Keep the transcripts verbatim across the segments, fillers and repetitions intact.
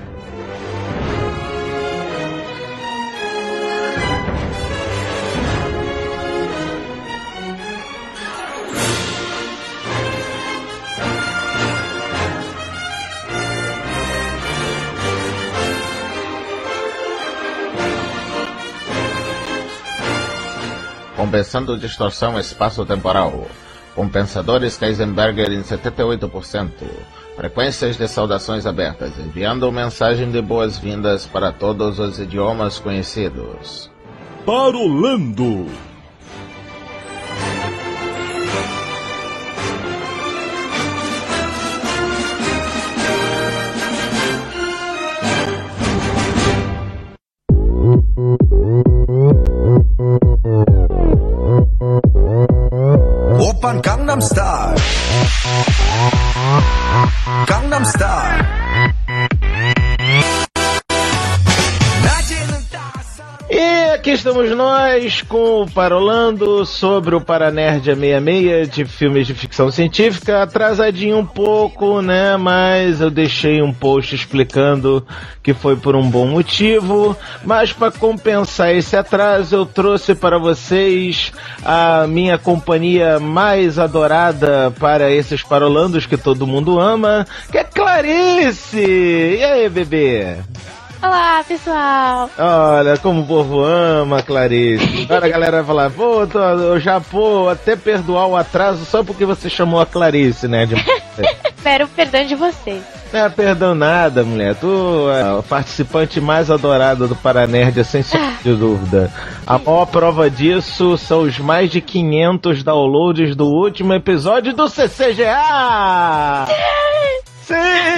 Compensando distorção espaço-temporal. Compensadores Kaizenberger em setenta e oito por cento. Frequências de saudações abertas, enviando mensagem de boas-vindas para todos os idiomas conhecidos. Parolando. Oppan Gangnam Style. Gangnam Style. E aqui estamos nós com o Parolando sobre o Paranerd sessenta e seis de filmes de ficção científica, atrasadinho um pouco, né, mas eu deixei um post explicando que foi por um bom motivo, mas para compensar esse atraso eu trouxe para vocês a minha companhia mais adorada para esses Parolandos que todo mundo ama, que é Clarice! E aí, bebê? Olá, pessoal! Olha, como o povo ama, Clarice. Agora a galera vai falar, pô, tô, eu já vou até perdoar o atraso só porque você chamou a Clarice, né? De... Espero o perdão de vocês. Não é perdão nada, mulher. Tu é a participante mais adorada do Paranerd, sem sombra de dúvida. A maior prova disso são os mais de quinhentos downloads do último episódio do C C G A! Sim!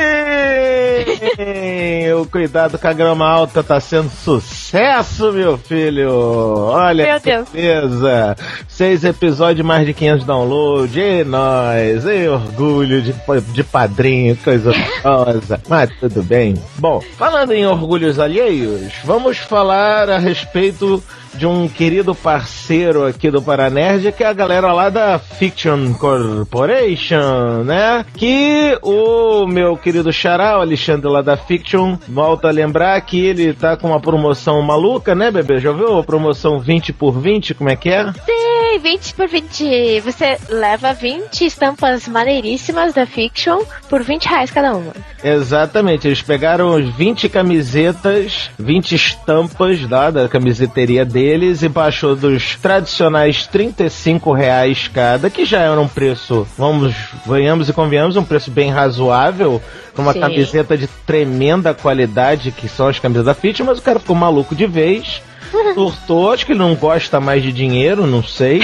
O Cuidado com a Grama Alta tá sendo sucesso, meu filho! Olha meu que Deus. beleza! Seis episódios, mais de quinhentos downloads, e nós! E orgulho de, de padrinho, coisa gostosa! Mas tudo bem. Bom, falando em orgulhos alheios, vamos falar a respeito de um querido parceiro aqui do Paranerd, que é a galera lá da Fiction Corporation, né? Que o meu querido xará, o Alexandre lá da Fiction, volta a lembrar que ele tá com uma promoção maluca, né, bebê? Já viu a promoção vinte por vinte? Como é que é? Sim, vinte por vinte. Você leva vinte estampas maneiríssimas da Fiction por vinte reais cada uma. Exatamente, eles pegaram os vinte camisetas, vinte estampas lá da camiseteria deles e baixou dos tradicionais trinta e cinco reais cada, que já era um preço, vamos, venhamos e convenhamos, um preço bem razoável para uma Sim. camiseta de tremenda qualidade, que são as camisas da Fit, mas o cara ficou maluco de vez. Surtou, acho que ele não gosta mais de dinheiro, não sei.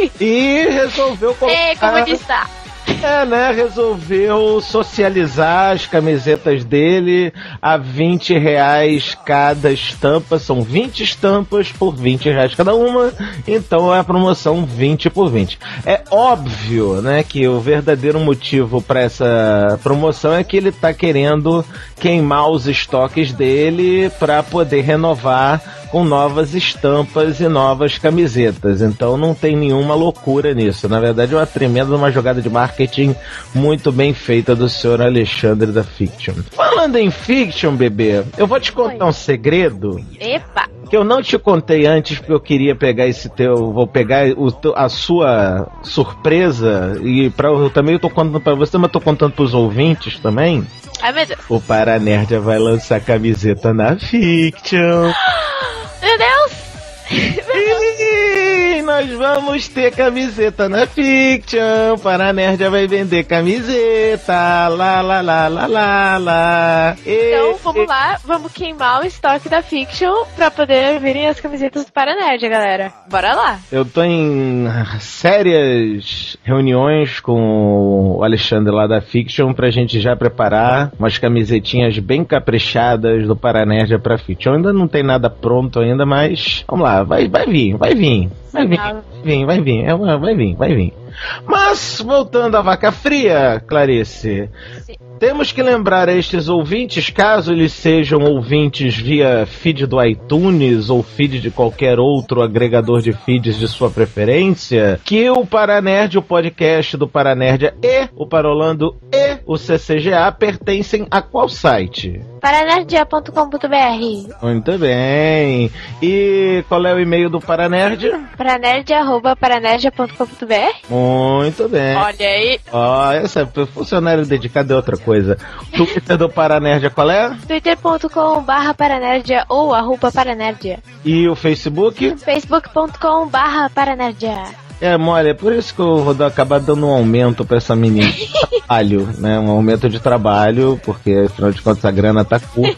E resolveu colocar... Ei, como está? É, né, resolveu socializar as camisetas dele a vinte reais cada estampa, são vinte estampas por vinte reais cada uma, então é a promoção vinte por vinte. É óbvio, né, que o verdadeiro motivo para essa promoção é que ele tá querendo queimar os estoques dele para poder renovar com novas estampas e novas camisetas, então não tem nenhuma loucura nisso. Na verdade é uma tremenda uma jogada de marketing muito bem feita do senhor Alexandre da Fiction. Falando em Fiction, bebê, eu vou te contar um segredo. Epa! Que eu não te contei antes, porque eu queria pegar esse teu, vou pegar o, a sua surpresa, e pra, eu também eu tô contando pra você, mas tô contando pros ouvintes também. Ai, meu Deus. O Paranerd vai lançar camiseta na Fiction. Meu Deus! E nós vamos ter camiseta na Fiction. Paranerd vai vender camiseta. Lá, lá, lá, lá, lá, lá. E, então vamos e... lá, vamos queimar o estoque da Fiction pra poder virem as camisetas do Paranerd, galera. Bora lá. Eu tô em sérias reuniões com o Alexandre lá da Fiction pra gente já preparar umas camisetinhas bem caprichadas do Paranerd pra Fiction. Ainda não tem nada pronto ainda, mas vamos lá, vai, vai vir, vai vir. Vai vir, vai vir, vai vir, é uma, vai vir, vai vir. Mas, voltando à vaca fria, Clarice, Sim. temos que lembrar a estes ouvintes, caso eles sejam ouvintes via feed do iTunes ou feed de qualquer outro agregador de feeds de sua preferência, que o Paranerd, o podcast do Paranerdia e o Parolando e o C C G A pertencem a qual site? paranerdia ponto com ponto b r. Muito bem. E qual é o e-mail do Paranerd? paranerdia arroba paranerdia ponto com ponto b r. Muito bem. Olha aí. Ó, essa é funcionário dedicado é outra coisa. O Twitter do Paranerdia qual é? twitter ponto com barra paranerdia ou arroba paranerdia. E o Facebook? facebook ponto com barra paranerdia. É, mole, é por isso que eu vou dar, acabar dando um aumento pra essa menina de trabalho, né? Um aumento de trabalho, porque afinal de contas a grana tá curta.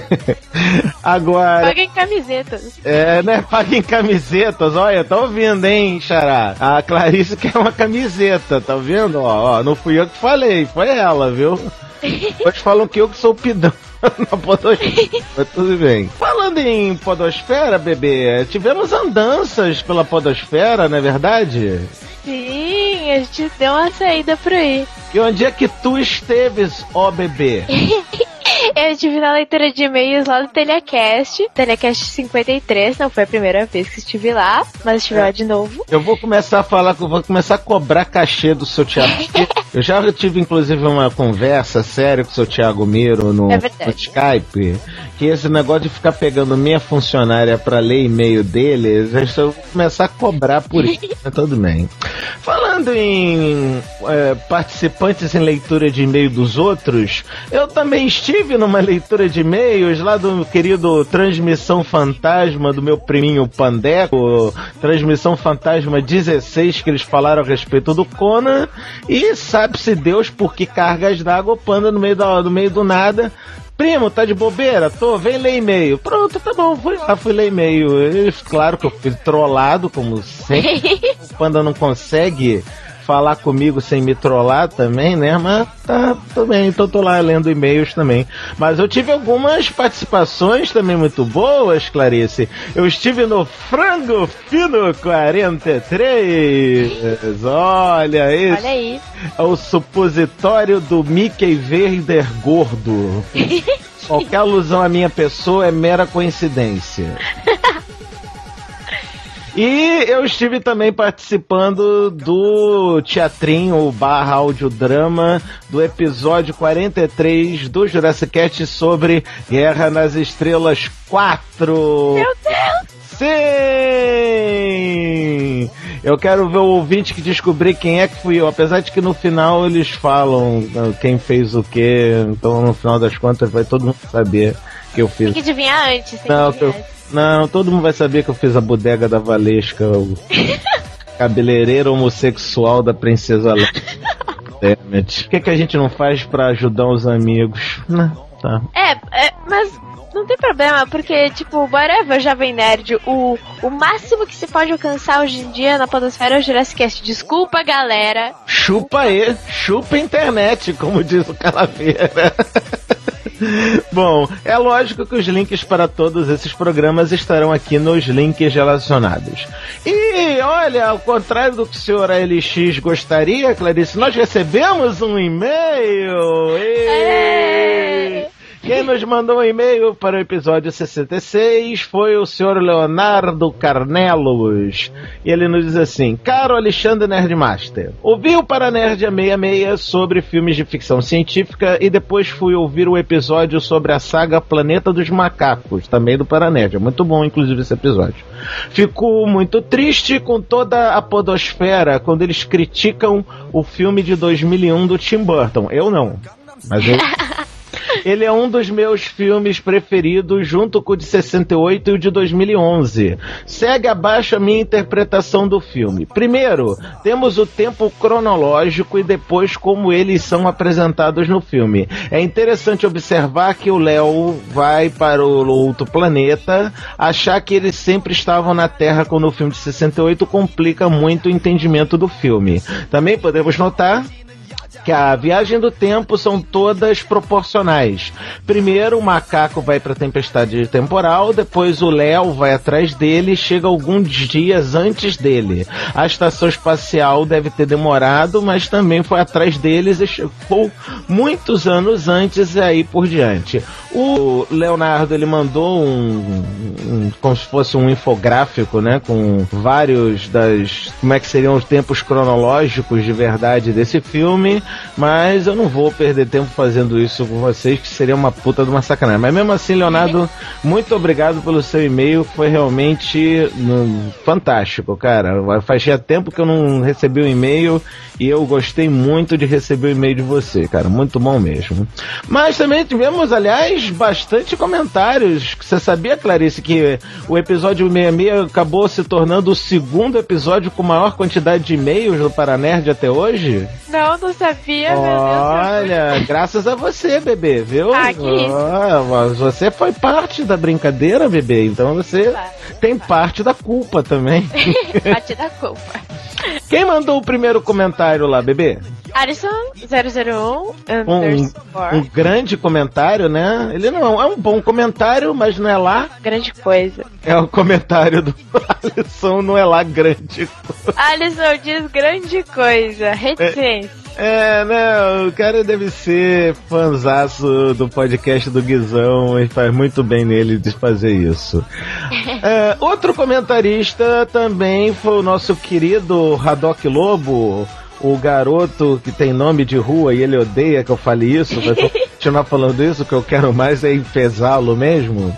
Agora. Paga em camisetas. É, né? Paga em camisetas, olha, tá ouvindo, hein, Xará? A Clarice quer uma camiseta, tá vendo? Ó, ó, não fui eu que falei, foi ela, viu? Depois falam que eu que sou o pidão na podosfera, mas tudo bem. Falando em podosfera, bebê, tivemos andanças pela podosfera, não é verdade? Sim, a gente deu uma saída por aí. E onde é que tu esteves, ó bebê? Eu estive na leitura de e-mails lá do Telecast, Telecast cinquenta e três, não foi a primeira vez que estive lá, mas estive lá de novo. Eu vou começar a falar, vou começar a cobrar cachê do seu Thiago. Eu já tive, inclusive, uma conversa séria com o seu Thiago Miro no, É no Skype, que esse negócio de ficar pegando minha funcionária pra ler e-mail dele, eu vou começar a cobrar por isso, mas tudo bem. Falando em é, participantes em leitura de e-mail dos outros, eu também estive numa leitura de e-mails lá do querido Transmissão Fantasma do meu priminho Pandeco, Transmissão Fantasma dezesseis, que eles falaram a respeito do Conan, e sabe-se Deus por que cargas d'água o Panda no meio, da, no meio do nada. Primo, tá de bobeira? Tô, vem ler e-mail. Pronto, tá bom, fui lá, fui ler e-mail. Eu, claro que eu fui trollado, como sempre. O Panda não consegue falar comigo sem me trollar também, né? Mas tá, tudo bem, então tô lá lendo e-mails também. Mas eu tive algumas participações também muito boas, Clarice. Eu estive no Frango Fino quarenta e três. Olha esse. Olha aí. É o supositório do Mickey Vader gordo. Qualquer alusão à minha pessoa é mera coincidência. E eu estive também participando do teatrinho barra audiodrama do episódio quarenta e três do Jurassic Cast sobre Guerra nas Estrelas quatro. Meu Deus! Sim! Eu quero ver o ouvinte que descobrir quem é que fui eu, apesar de que no final eles falam quem fez o quê, então no final das contas vai todo mundo saber que eu fiz. Tem que adivinhar antes, tem Não, que adivinhar eu... antes. Não, todo mundo vai saber que eu fiz a bodega da Valesca, o cabeleireiro homossexual da Princesa Leia. O que, que a gente não faz pra ajudar os amigos? Não, tá. É, é, mas não tem problema, porque, tipo, whatever, Jovem Nerd, o, o máximo que se pode alcançar hoje em dia na podosfera é o Jurassic Cast. Desculpa, galera. Chupa aí, chupa a internet, como diz o Calaveira. Bom, é lógico que os links para todos esses programas estarão aqui nos links relacionados. E, olha, ao contrário do que o senhor A L X gostaria, Clarice, nós recebemos um e-mail! E... Quem nos mandou um e-mail para o episódio sessenta e seis foi o senhor Leonardo Carnelos. E ele nos diz assim: caro Alexandre Nerdmaster, ouvi o Paranerdia sessenta e seis sobre filmes de ficção científica e depois fui ouvir o episódio sobre a saga Planeta dos Macacos, também do Paranerdia. Muito bom, inclusive, esse episódio. Fico muito triste com toda a podosfera quando eles criticam o filme de dois mil e um do Tim Burton. Eu não, mas eu... Ele é um dos meus filmes preferidos, junto com o de sessenta e oito e o de dois mil e onze. Segue abaixo a minha interpretação do filme. Primeiro, temos o tempo cronológico e depois como eles são apresentados no filme. É interessante observar que o Léo vai para o outro planeta, achar que eles sempre estavam na Terra quando o filme de sessenta e oito complica muito o entendimento do filme. Também podemos notar que a viagem do tempo são todas proporcionais. Primeiro o macaco vai para a tempestade temporal, depois o Léo vai atrás dele e chega alguns dias antes dele. A estação espacial deve ter demorado, mas também foi atrás deles e chegou muitos anos antes e aí por diante. O Leonardo, ele mandou um, um como se fosse um infográfico, né, com vários das, como é que seriam os tempos cronológicos de verdade desse filme, mas eu não vou perder tempo fazendo isso com vocês, que seria uma puta de uma sacanagem. Mas mesmo assim, Leonardo, muito obrigado pelo seu e-mail, foi realmente no, fantástico, cara. Fazia tempo que eu não recebi um e-mail e eu gostei muito de receber o e-mail de você, cara, muito bom mesmo. Mas também tivemos, aliás, bastante comentários. Você sabia, Clarice, que o episódio sessenta e seis acabou se tornando o segundo episódio com maior quantidade de e-mails do Paranerd até hoje? Não, não sabia, meu Deus. Olha, graças a você, bebê, viu? Ah, que isso. Oh, você foi parte da brincadeira, bebê, então você claro, tem claro. parte da culpa também. Parte da culpa. Quem mandou o primeiro comentário lá, bebê? Alisson zero zero um um, um grande comentário, né? Ele não é um bom comentário, mas não é lá grande coisa. É o comentário do Alisson, não é lá grande coisa. Alisson diz grande coisa, reticência. É, é, né? O cara deve ser fãzaço do podcast do Guizão e faz muito bem nele de fazer isso. É, outro comentarista também foi o nosso querido Haddock Lobo, o garoto que tem nome de rua e ele odeia que eu fale isso, mas vou continuar falando isso, o que eu quero mais é enfesá-lo mesmo.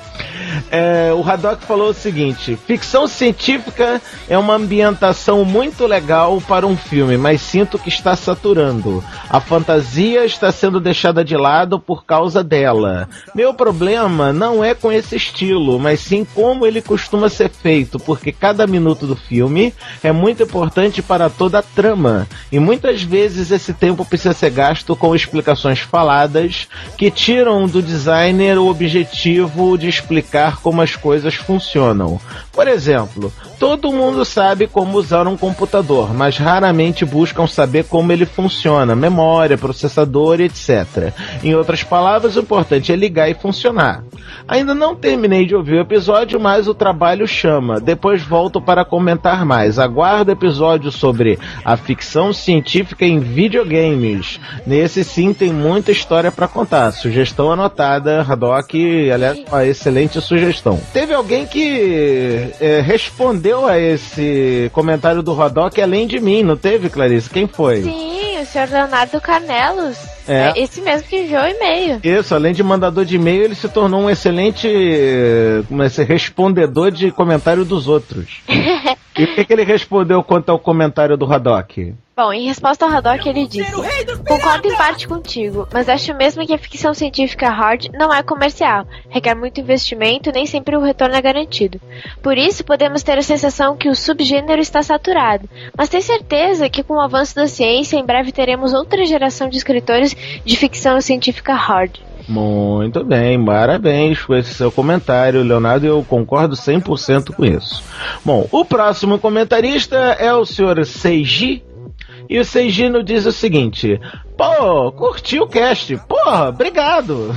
É, o Haddock falou o seguinte: ficção científica é uma ambientação muito legal para um filme, mas sinto que está saturando. A fantasia está sendo deixada de lado por causa dela. Meu problema não é com esse estilo, mas sim como ele costuma ser feito, porque cada minuto do filme é muito importante para toda a trama, e muitas vezes esse tempo precisa ser gasto com explicações faladas que tiram do designer o objetivo de explicar como as coisas funcionam. Por exemplo, todo mundo sabe como usar um computador, mas raramente buscam saber como ele funciona, memória, processador, etcétera. Em outras palavras, o importante é ligar e funcionar. Ainda não terminei de ouvir o episódio, mas o trabalho chama. Depois volto para comentar mais. Aguardo episódio sobre a ficção científica em videogames. Nesse sim tem muita história para contar. Sugestão anotada, Haddock, aliás, uma excelente sugestão. Teve alguém que é, respondeu a esse comentário do Haddock além de mim, não teve, Clarice? Quem foi? Sim, o senhor Leonardo Carnelos. É. É esse mesmo que enviou o e-mail. Isso, além de mandador de e-mail, ele se tornou um excelente como é, respondedor de comentário dos outros. E o que, que ele respondeu quanto ao comentário do Haddock? Bom, em resposta ao Haddock, ele disse: concordo em parte contigo, mas acho mesmo que a ficção científica hard não é comercial, requer muito investimento e nem sempre o retorno é garantido. Por isso, podemos ter a sensação que o subgênero está saturado, mas tenho certeza que com o avanço da ciência, em breve teremos outra geração de escritores de ficção científica hard. Muito bem, parabéns por esse seu comentário, Leonardo, eu concordo cem por cento com isso. Bom, o próximo comentarista é o senhor Seiji, e o Seijino diz o seguinte: pô, curti o cast, porra, obrigado.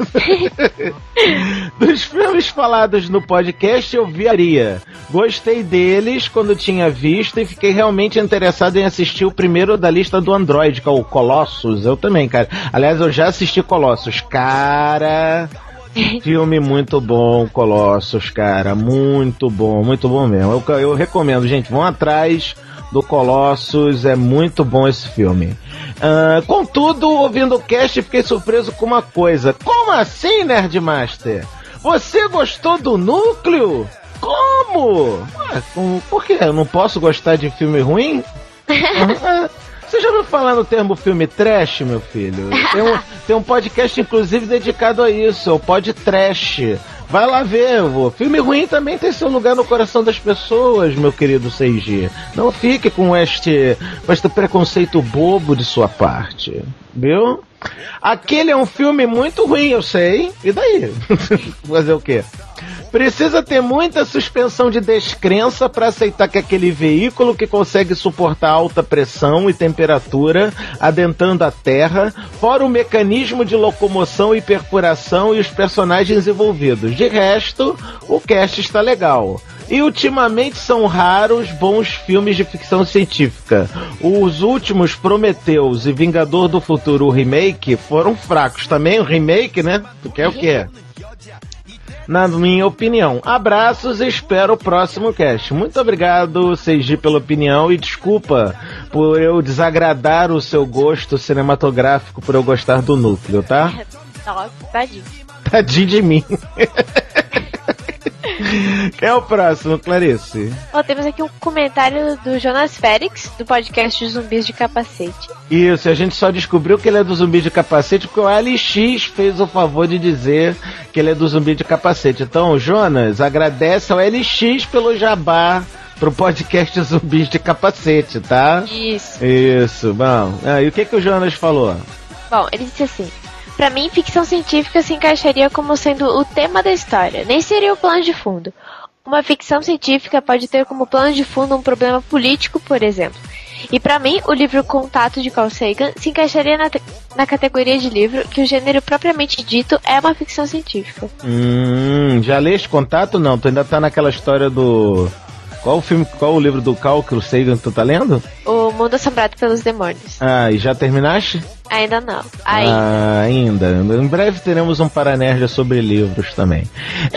Dos filmes falados no podcast eu viaria. Gostei deles quando tinha visto e fiquei realmente interessado em assistir o primeiro da lista do Android, que é o Colossus. Eu também, cara. Aliás, eu já assisti Colossus. Cara, filme muito bom, Colossus, cara. Muito bom, muito bom mesmo. Eu, eu recomendo, gente, vão atrás do Colossus, é muito bom esse filme. Uh, contudo, ouvindo o cast, fiquei surpreso com uma coisa. Como assim, Nerdmaster? Você gostou do núcleo? Como? Ah, com, por quê? Eu não posso gostar de filme ruim? uh, Você já ouviu falar no termo filme trash, meu filho? Tem um, tem um podcast, inclusive, dedicado a isso, é o Pod Trash. Vai lá ver, o filme ruim também tem seu lugar no coração das pessoas, meu querido Seiji. Não fique com este, com este preconceito bobo de sua parte, viu? Aquele é um filme muito ruim, eu sei. E daí? Fazer o quê? Precisa ter muita suspensão de descrença para aceitar que aquele veículo que consegue suportar alta pressão e temperatura adentrando a Terra, fora o mecanismo de locomoção e perfuração e os personagens envolvidos. De resto, o cast está legal. E ultimamente são raros bons filmes de ficção científica. Os últimos, Prometheus e Vingador do Futuro, o remake, foram fracos. Também o remake, né? Tu quer o quê? Na minha opinião. Abraços e espero o próximo cast. Muito obrigado, Seiji, pela opinião e desculpa por eu desagradar o seu gosto cinematográfico por eu gostar do núcleo, tá? Nossa, tadinho. Tadinho de mim. Quem é o próximo, Clarice? Oh, temos aqui um comentário do Jonas Félix, do podcast Zumbis de Capacete. Isso, a gente só descobriu que ele é do Zumbi de Capacete porque o L X fez o favor de dizer que ele é do Zumbi de Capacete. Então, Jonas, agradece ao L X pelo jabá pro podcast Zumbis de Capacete, tá? Isso. Isso, bom. Ah, e o que que o Jonas falou? Bom, ele disse assim: pra mim, ficção científica se encaixaria como sendo o tema da história, nem seria o plano de fundo. Uma ficção científica pode ter como plano de fundo um problema político, por exemplo. E pra mim, o livro Contato de Carl Sagan se encaixaria na, na categoria de livro que o gênero propriamente dito é uma ficção científica. Hum, já leste Contato? Não, tu ainda tá naquela história do... Qual o filme, qual o livro do Carl Sagan que tu tá lendo? O Mundo Assombrado pelos Demônios. Ah, e já terminaste? Ainda não. Ainda. Ah, ainda. Em breve teremos um Paranerdia sobre livros também.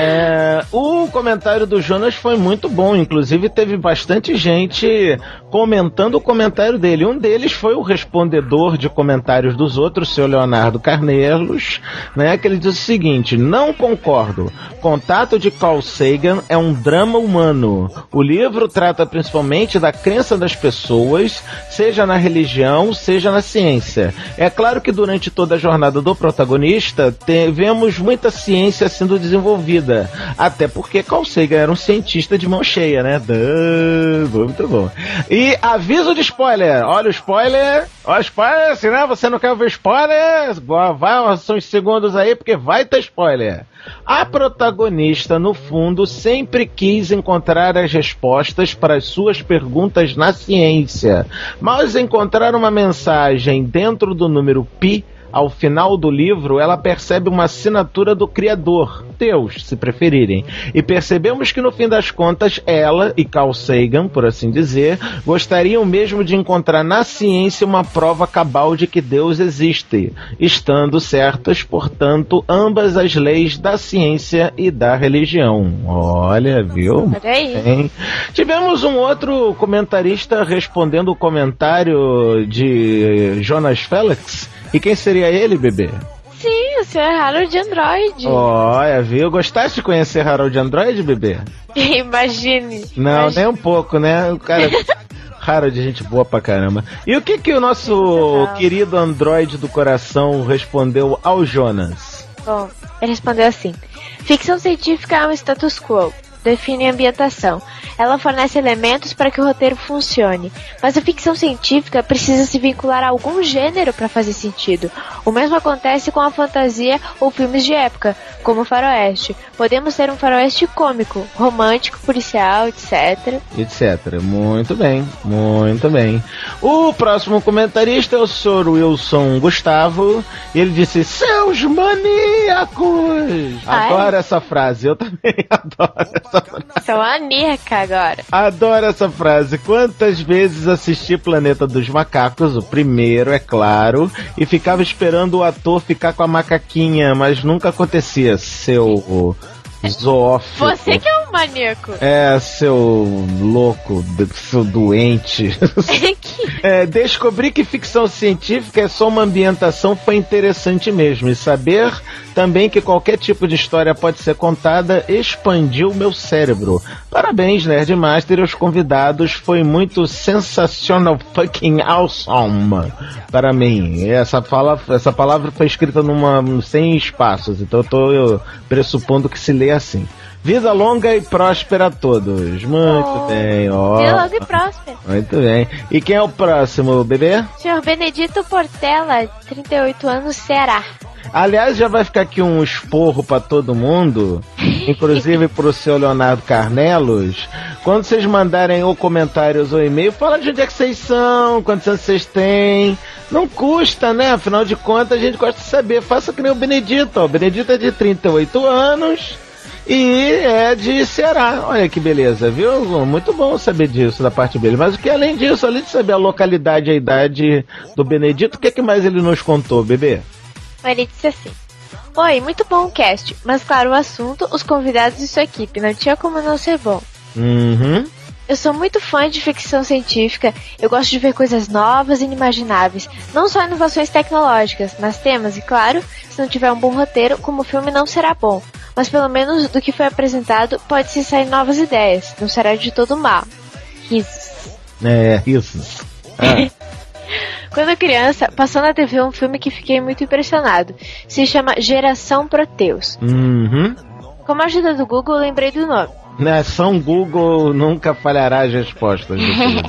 É, o comentário do Jonas foi muito bom. Inclusive teve bastante gente comentando o comentário dele. Um deles foi o respondedor de comentários dos outros, o seu Leonardo Carnelos, né, que ele diz o seguinte: não concordo. Contato de Carl Sagan é um drama humano. O livro trata principalmente da crença das pessoas, seja na religião, seja na ciência. É claro que durante toda a jornada do protagonista, te, vemos muita ciência sendo desenvolvida. Até porque Carl Sagan era um cientista de mão cheia, né? Duh, muito bom. E aviso de spoiler. Olha o spoiler. Olha o spoiler, se não, você não quer ver spoiler, vai uns segundos aí, porque vai ter spoiler. A protagonista, no fundo, sempre quis encontrar as respostas para as suas perguntas na ciência, mas encontrar uma mensagem dentro do número pi, ao final do livro, ela percebe uma assinatura do Criador, Deus, se preferirem. E percebemos que, no fim das contas, ela e Carl Sagan, por assim dizer, gostariam mesmo de encontrar na ciência uma prova cabal de que Deus existe, estando certas, portanto, ambas as leis da ciência e da religião. Olha, viu? Olha aí. Bem. Tivemos um outro comentarista respondendo o comentário de Jonas Félix. E quem seria ele, bebê? Sim, o senhor Harold Android. Olha, viu? Gostaste de conhecer Harold Android, bebê? Imagine. Não, Imagine. nem um pouco, né? O cara... Harold, gente boa pra caramba. E o que que o nosso querido Android do coração respondeu ao Jonas? Bom, ele respondeu assim: ficção científica é um status quo. Define a ambientação. Ela fornece elementos para que o roteiro funcione, mas a ficção científica precisa se vincular a algum gênero para fazer sentido. O mesmo acontece com a fantasia ou filmes de época, como o faroeste. Podemos ter um faroeste cômico, romântico, policial, etc. Etc. Muito bem, muito bem. O próximo comentarista é o senhor Wilson Gustavo, e ele disse: seus maníacos! Ai. Adoro essa frase, eu também adoro essa frase. Sou maníaca agora. Adoro essa frase. Quantas vezes assisti Planeta dos Macacos, o primeiro, é claro, e ficava esperando o ator ficar com a macaquinha, mas nunca acontecia, seu zoófilo. Você que é um maníaco. É, seu louco, seu doente. É, descobri que ficção científica é só uma ambientação, foi interessante mesmo. E saber também que qualquer tipo de história pode ser contada expandiu meu cérebro. Parabéns, Nerdmaster e os convidados. Foi muito sensacional, fucking awesome para mim. Essa, fala, essa palavra foi escrita numa, sem espaços, então eu tô eu, pressupondo que se lê assim. Vida longa e próspera a todos. Muito oh, bem, ó. Vida longa e próspera. Muito bem. E quem é o próximo, bebê? senhor Benedito Portela, trinta e oito anos, Ceará. Aliás, já vai ficar aqui um esporro pra todo mundo. inclusive pro seu Leonardo Carnelos, quando vocês mandarem ou comentários ou e-mail, fala de onde é que vocês são, quantos anos vocês têm. Não custa, né? Afinal de contas, a gente gosta de saber. Faça que nem o Benedito, ó. O Benedito é de trinta e oito anos e é de Ceará. Olha que beleza, viu? Muito bom saber disso da parte dele. Mas o que além disso, além de saber a localidade e a idade do Benedito, o que, é que mais ele nos contou, bebê? Ele disse assim: oi, muito bom o cast, mas claro, o assunto, os convidados e sua equipe, não tinha como não ser bom. Uhum. Eu sou muito fã de ficção científica, eu gosto de ver coisas novas e inimagináveis, não só inovações tecnológicas, mas temas, e claro, se não tiver um bom roteiro, como o filme não será bom, mas pelo menos do que foi apresentado, pode-se sair novas ideias, não será de todo mal. Risos. É, risos. Ah. Quando criança, passou na T V um filme que fiquei muito impressionado, se chama Geração Proteus. Uhum. Com a ajuda do Google, eu lembrei do nome. Nação Google nunca falhará as respostas.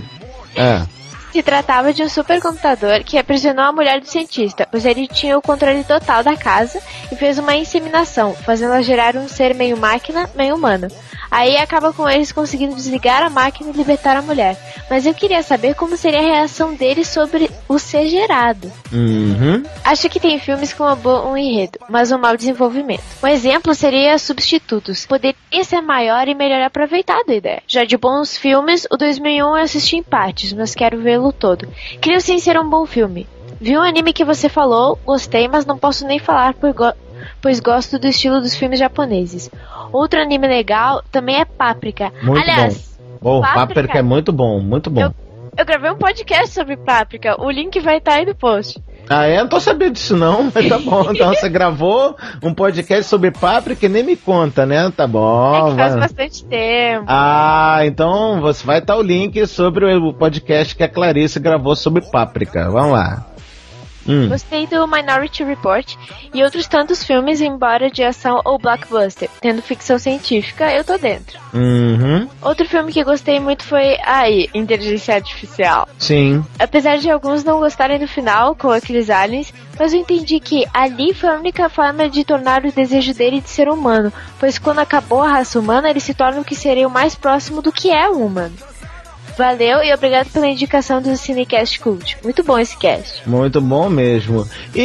É. Se tratava de um supercomputador que aprisionou a mulher do cientista, pois ele tinha o controle total da casa e fez uma inseminação, fazendo-a gerar um ser meio máquina, meio humano. Aí acaba com eles conseguindo desligar a máquina e libertar a mulher. Mas eu queria saber como seria a reação deles sobre o ser gerado. Uhum. Acho que tem filmes com um bom enredo, mas um mau desenvolvimento. Um exemplo seria Substitutos. Poderia ser maior e melhor aproveitado a ideia. Já de bons filmes, o dois mil e um eu assisti em partes, mas quero vê-lo todo. Creio sim ser um bom filme. Vi um anime que você falou, gostei, mas não posso nem falar por go- pois gosto do estilo dos filmes japoneses. Outro anime legal também é Páprica. Muito Aliás, bom. Oh, Páprica, Páprica é muito bom, muito bom. Eu, eu gravei um podcast sobre Páprica. O link vai estar aí no post. Ah, é? Não tô sabendo disso não, mas tá bom. Então você gravou um podcast sobre Páprica e nem me conta, né? Tá bom. É que faz vai. bastante tempo. Ah, então você vai estar o link sobre o podcast que a Clarice gravou sobre Páprica. Vamos lá. Hum. Gostei do Minority Report e outros tantos filmes, embora de ação ou blockbuster. Tendo ficção científica, eu tô dentro. Uhum. Outro filme que gostei muito foi aí, Inteligência Artificial. Sim. Apesar de alguns não gostarem do final, com aqueles aliens, mas eu entendi que ali foi a única forma de tornar o desejo dele de ser humano, pois quando acabou a raça humana, ele se torna o que seria o mais próximo do que é um humano. Valeu e obrigado pela indicação do Cinecast Cult. Muito bom esse cast. Muito bom mesmo.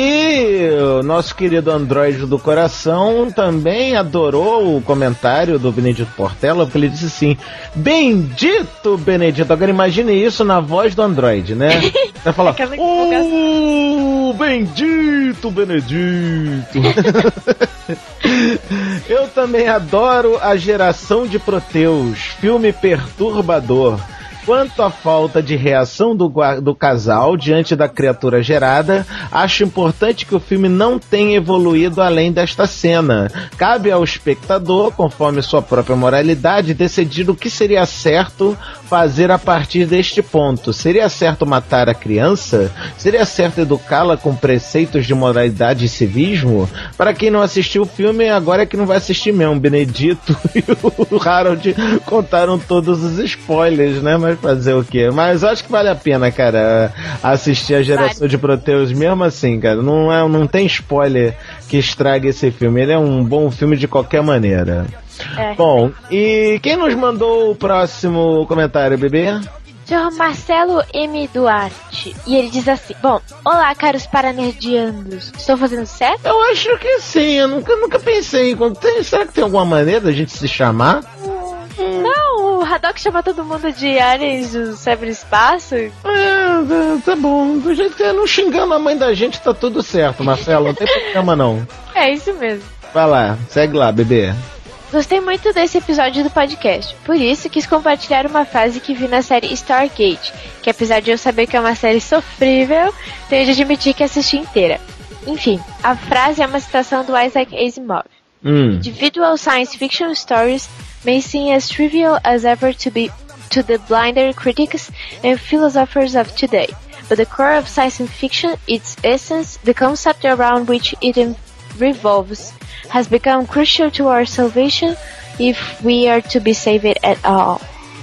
E o nosso querido Android do Coração também adorou o comentário do Benedito Portela, porque ele disse assim: bendito Benedito. Agora imagine isso na voz do Android, né? Vai falar: oh, bendito Benedito. Eu também adoro a Geração de Proteus, filme perturbador. Quanto à falta de reação do, do casal diante da criatura gerada, acho importante que o filme não tenha evoluído além desta cena. Cabe ao espectador, conforme sua própria moralidade, decidir o que seria certo fazer a partir deste ponto. Seria certo matar a criança? Seria certo educá-la com preceitos de moralidade e civismo? Para quem não assistiu o filme, agora é que não vai assistir mesmo. Benedito e o Harold contaram todos os spoilers, né? Mas fazer o quê? Mas eu acho que vale a pena, cara, assistir a Geração vale. de Proteus mesmo assim, cara. Não, é, não tem spoiler que estrague esse filme. Ele é um bom filme de qualquer maneira. É. Bom, e quem nos mandou o próximo comentário, bebê? senhor Marcelo M. Duarte. E ele diz assim: bom, olá, caros paranerdianos. Estou fazendo certo? Eu acho que sim. Eu nunca, nunca pensei. Será que tem alguma maneira da gente se chamar? Não, o Haddock chama todo mundo de aliens do cyberespaço. É, tá bom. Do jeito que é, não xingando a mãe da gente, tá tudo certo, Marcelo. Não tem problema, não. É isso mesmo. Vai lá, segue lá, bebê. Gostei muito desse episódio do podcast, por isso quis compartilhar uma frase que vi na série Stargate, que apesar de eu saber que é uma série sofrível, tenho de admitir que assisti inteira. Enfim, a frase é uma citação do Isaac Asimov. Hum. Individual science fiction stories may seem as trivial as ever to be to the blinder critics and philosophers of today, but the core of science fiction, its essence, the concept around which it revolves, has become crucial to our salvation if we are to be saved at all.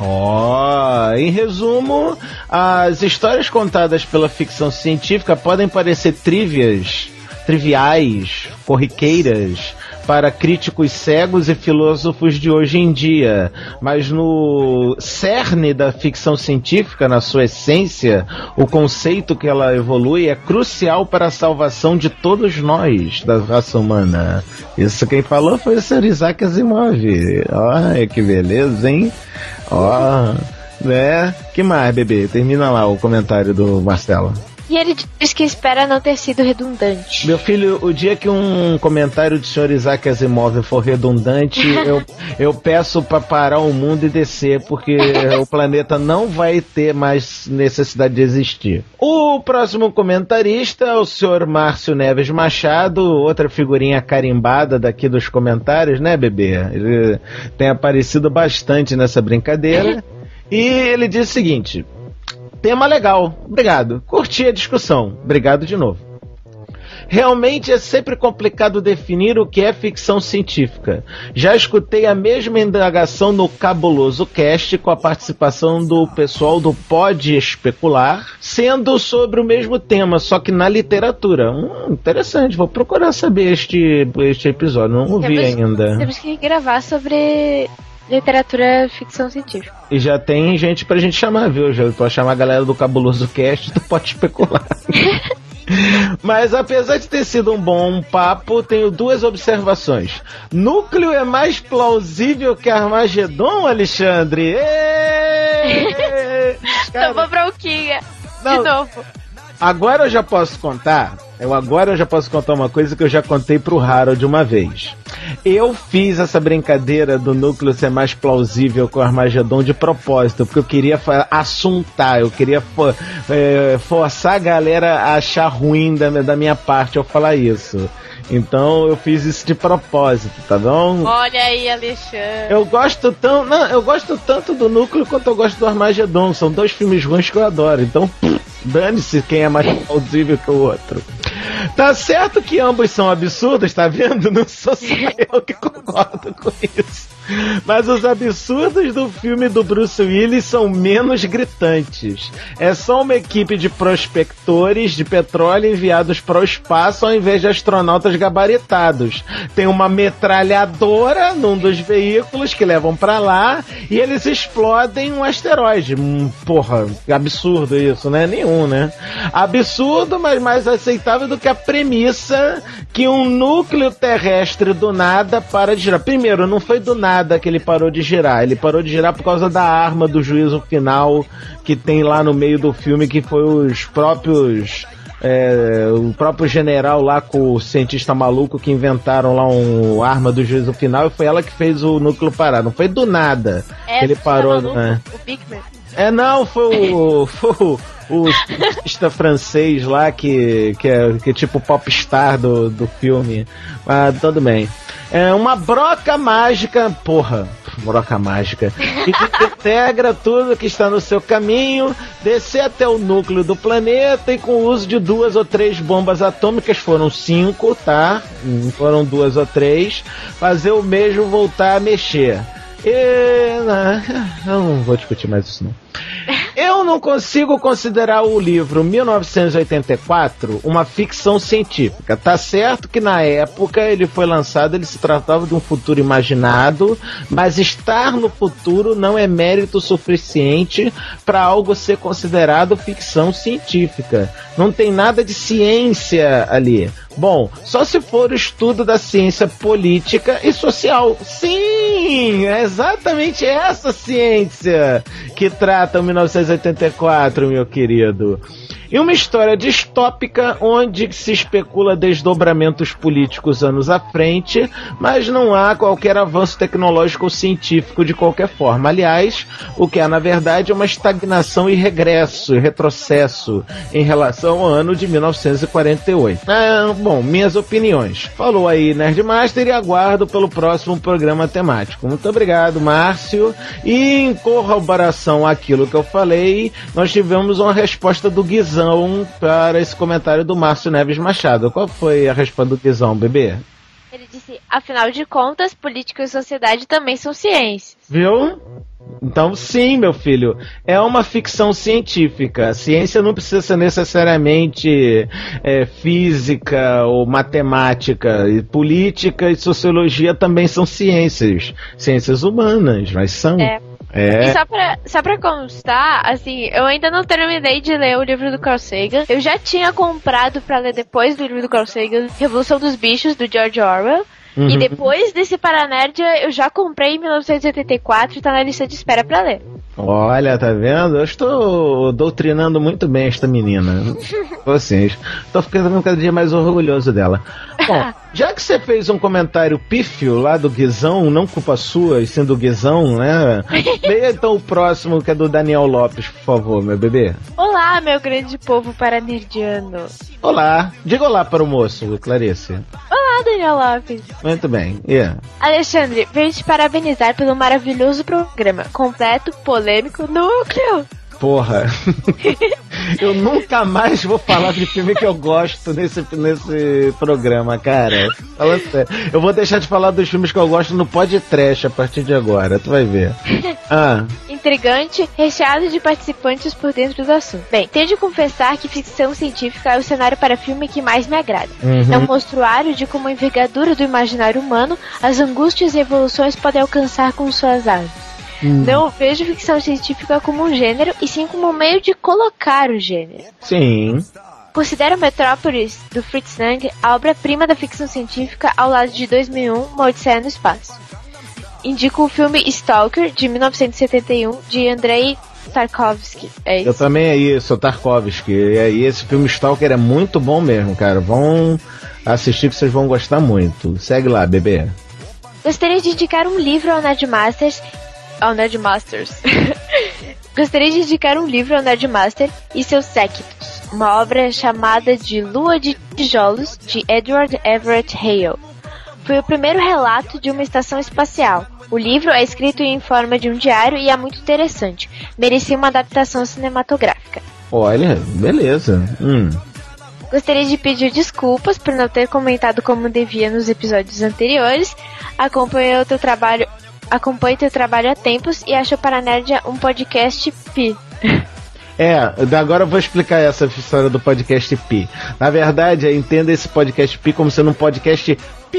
Oh, em resumo, as histórias contadas pela ficção científica podem parecer trivias, triviais, corriqueiras, para críticos cegos e filósofos de hoje em dia, mas no cerne da ficção científica, na sua essência, o conceito que ela evolui é crucial para a salvação de todos nós, da raça humana. Isso quem falou foi o senhor Isaac Asimov. Olha que beleza, hein? Ó, né? Que mais, bebê? Termina lá o comentário do Marcelo. E ele diz que espera não ter sido redundante. Meu filho, o dia que um comentário do senhor Isaac Asimov for redundante, eu, eu peço para parar o mundo e descer, porque o planeta não vai ter mais necessidade de existir. O próximo comentarista é o senhor Márcio Neves Machado, outra figurinha carimbada daqui dos comentários, né, bebê? Ele tem aparecido bastante nessa brincadeira. E ele diz o seguinte: tema legal, obrigado. Curti a discussão, obrigado de novo. Realmente é sempre complicado definir o que é ficção científica. Já escutei a mesma indagação no Cabuloso Cast com a participação do pessoal do Pode Especular, sendo sobre o mesmo tema, só que na literatura. Hum, interessante, vou procurar saber este, este episódio, não ouvi temos, ainda. Temos que gravar sobre literatura ficção científica. E já tem gente pra gente chamar, viu? Já pode chamar a galera do Cabuloso Cast, tu pode especular. Mas apesar de ter sido um bom papo, tenho duas observações. Núcleo é mais plausível que Armagedon, Alexandre? Tomou bronquinha. Não, de novo. Agora eu já posso contar. Eu agora eu já posso contar uma coisa que eu já contei pro Harold uma vez. Eu fiz essa brincadeira do núcleo ser mais plausível com o Armagedon de propósito, porque eu queria assuntar, eu queria for, é, forçar a galera a achar ruim da, da minha parte eu falar isso. Então eu fiz isso de propósito, tá bom? Olha aí, Alexandre. Eu gosto tão, não, eu gosto tanto do núcleo quanto eu gosto do Armagedon. São dois filmes ruins que eu adoro. Então, dane-se quem é mais plausível que o outro. Tá certo que ambos são absurdos, tá vendo? Não sou só eu que concordo com isso. Mas os absurdos do filme do Bruce Willis são menos gritantes. É só uma equipe de prospectores de petróleo enviados para o espaço ao invés de astronautas gabaritados. Tem uma metralhadora num dos veículos que levam para lá e eles explodem um asteroide. Hum, porra, absurdo isso, né? Nenhum, né? Absurdo, mas mais aceitável do que a premissa que um núcleo terrestre do nada para de girar. Primeiro, não foi do nada que ele parou de girar. Ele parou de girar por causa da arma do juízo final que tem lá no meio do filme, que foi os próprios... É, o próprio general lá com o cientista maluco que inventaram lá uma arma do juízo final, e foi ela que fez o núcleo parar. Não foi do nada é, que ele parou. Maluco, né? O Bigman. É, não, foi o... Foi o o cientista francês lá que, que, é, que é tipo popstar do, do filme. Ah, tudo bem. É uma broca mágica, porra, broca mágica, que integra tudo que está no seu caminho, descer até o núcleo do planeta e com o uso de duas ou três bombas atômicas, foram cinco, tá? Foram duas ou três, fazer o mesmo voltar a mexer. E... Eu não vou discutir mais isso não. Eu não consigo considerar o livro mil novecentos e oitenta e quatro uma ficção científica. Tá certo que na época ele foi lançado, ele se tratava de um futuro imaginado, mas estar no futuro não é mérito suficiente para algo ser considerado ficção científica. Não tem nada de ciência ali. Bom, só se for o estudo da ciência política e social. Sim, é exatamente essa ciência que trata o mil novecentos e oitenta e quatro, meu querido. E uma história distópica onde se especula desdobramentos políticos anos à frente, mas não há qualquer avanço tecnológico ou científico de qualquer forma. Aliás, o que há na verdade é uma estagnação e regresso, e retrocesso em relação ao ano de mil novecentos e quarenta e oito. Ah, bom, minhas opiniões. Falou aí Nerdmaster e aguardo pelo próximo programa temático. Muito obrigado, Márcio. E em corroboração àquilo que eu falei, nós tivemos uma resposta do Guizão para esse comentário do Márcio Neves Machado. Qual foi a resposta do Guizão, bebê? Ele disse, afinal de contas, política e sociedade também são ciências. Viu? Então, sim, meu filho, é uma ficção científica. A ciência não precisa ser necessariamente é, física ou matemática. E política e sociologia também são ciências. Ciências humanas, mas são. É. É. E só pra, só pra constar, assim, eu ainda não terminei de ler o livro do Carl Sagan. Eu já tinha comprado pra ler depois do livro do Carl Sagan, Revolução dos Bichos, do George Orwell. Uhum. E depois desse Paranerdia, eu já comprei em mil novecentos e oitenta e quatro e tá na lista de espera pra ler. Olha, tá vendo? Eu estou doutrinando muito bem esta menina. Vocês. Estou ficando cada dia mais orgulhoso dela. Bom, já que você fez um comentário pífio lá do Guizão, não culpa sua, e sim do Guizão, né? Leia então o próximo, que é do Daniel Lopes, por favor, meu bebê. Olá, meu grande povo paranerdiano. Olá. Diga olá para o moço, Clarice. Olá, Daniel Lopes. Muito bem. Yeah. Alexandre, venho te parabenizar pelo maravilhoso programa. Completo, polêmico, núcleo. Porra. Eu nunca mais vou falar de filme que eu gosto nesse, nesse programa, cara. Fala sério. Eu vou deixar de falar dos filmes que eu gosto no podcast a partir de agora. Tu vai ver. Ah. Intrigante, recheado de participantes por dentro do assunto. Bem, tenho de confessar que ficção científica é o cenário para filme que mais me agrada. Uhum. É um mostruário de como a envergadura do imaginário humano, as angústias e evoluções podem alcançar com suas armas. Hum. Não vejo ficção científica como um gênero, e sim como um meio de colocar o gênero. Sim. Considero Metrópolis, do Fritz Lang, a obra-prima da ficção científica ao lado de dois mil e um, Uma Odisseia no Espaço. Indico o filme Stalker, de mil novecentos e setenta e um, de Andrei Tarkovsky. É isso. Eu também é isso, Tarkovsky. E aí esse filme Stalker é muito bom mesmo, cara. Vão assistir que vocês vão gostar muito. Segue lá, bebê. Gostaria de indicar um livro ao Nerdmasters... ao Nerdmasters. Gostaria de indicar um livro ao Nerdmaster e seus séquitos. Uma obra chamada de Lua de Tijolos, de Edward Everett Hale. Foi o primeiro relato de uma estação espacial. O livro é escrito em forma de um diário e é muito interessante. Merecia uma adaptação cinematográfica. Olha, beleza. Hum. Gostaria de pedir desculpas por não ter comentado como devia nos episódios anteriores. Acompanhei o teu trabalho... Acompanho teu trabalho há tempos e acho o Paranerdia um podcast pi. É, agora eu vou explicar essa história do podcast pi. Na verdade, entenda esse podcast pi como sendo um podcast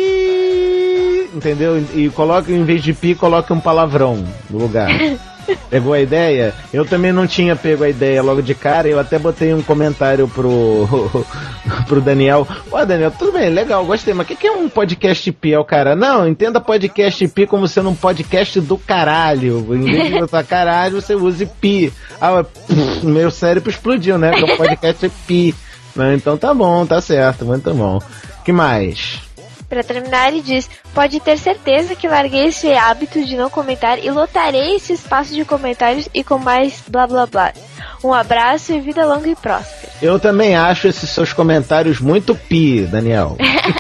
pi, entendeu? E coloque, em vez de pi, coloque um palavrão no lugar. Pegou a ideia? Eu também não tinha pego a ideia logo de cara. Eu até botei um comentário pro pro Daniel. Ó, Daniel, tudo bem, legal, gostei. Mas o que, que é um podcast pi? É o cara, não, entenda podcast pi como sendo um podcast do caralho. Em vez de botar caralho, você use pi. Ah, pff, meu cérebro explodiu, né? Porque o podcast é pi. Então tá bom, tá certo, muito bom. Que mais? Para terminar, ele diz: pode ter certeza que larguei esse hábito de não comentar e lotarei esse espaço de comentários e com mais blá blá blá. Um abraço e vida longa e próspera. Eu também acho esses seus comentários muito pi, Daniel.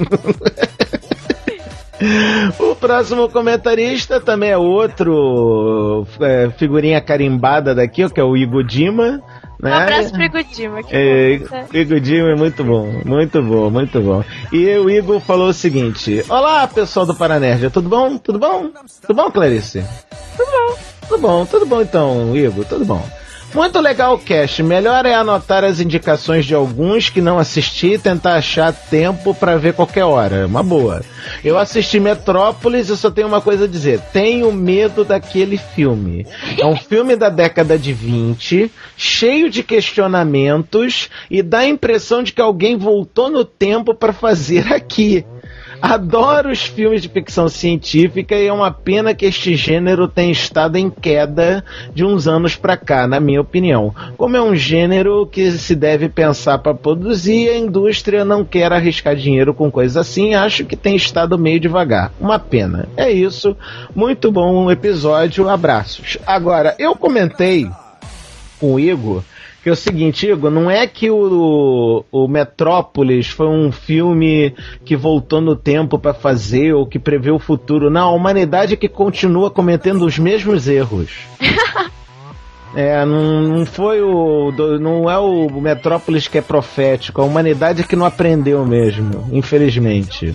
O próximo comentarista também é outro é, figurinha carimbada daqui, que é o Igor Dima. Né? Um abraço pro Igor Dima. É, Igor Dima é muito bom, muito bom, muito bom. E o Igor falou o seguinte: olá, pessoal do Paranerdia, tudo bom? Tudo bom? Tudo bom, Clarice? Tudo bom. Tudo bom, tudo bom então, Igor, tudo bom. Muito legal o cast. Melhor é anotar as indicações de alguns que não assisti e tentar achar tempo pra ver qualquer hora. Uma boa. Eu assisti Metrópolis e só tenho uma coisa a dizer. Tenho medo daquele filme. É um filme da década de vinte, cheio de questionamentos e dá a impressão de que alguém voltou no tempo pra fazer aqui. Adoro os filmes de ficção científica e é uma pena que este gênero tenha estado em queda de uns anos pra cá, na minha opinião. Como é um gênero que se deve pensar para produzir, a indústria não quer arriscar dinheiro com coisas assim, acho que tem estado meio devagar. Uma pena. É isso. Muito bom episódio. Abraços. Agora, eu comentei com o Igor que é o seguinte, Igor, não é que o, o Metrópolis foi um filme que voltou no tempo para fazer ou que prevê o futuro. Não, a humanidade é que continua cometendo os mesmos erros. É, não, não foi o... Não é o Metrópolis que é profético, a humanidade é que não aprendeu mesmo, infelizmente.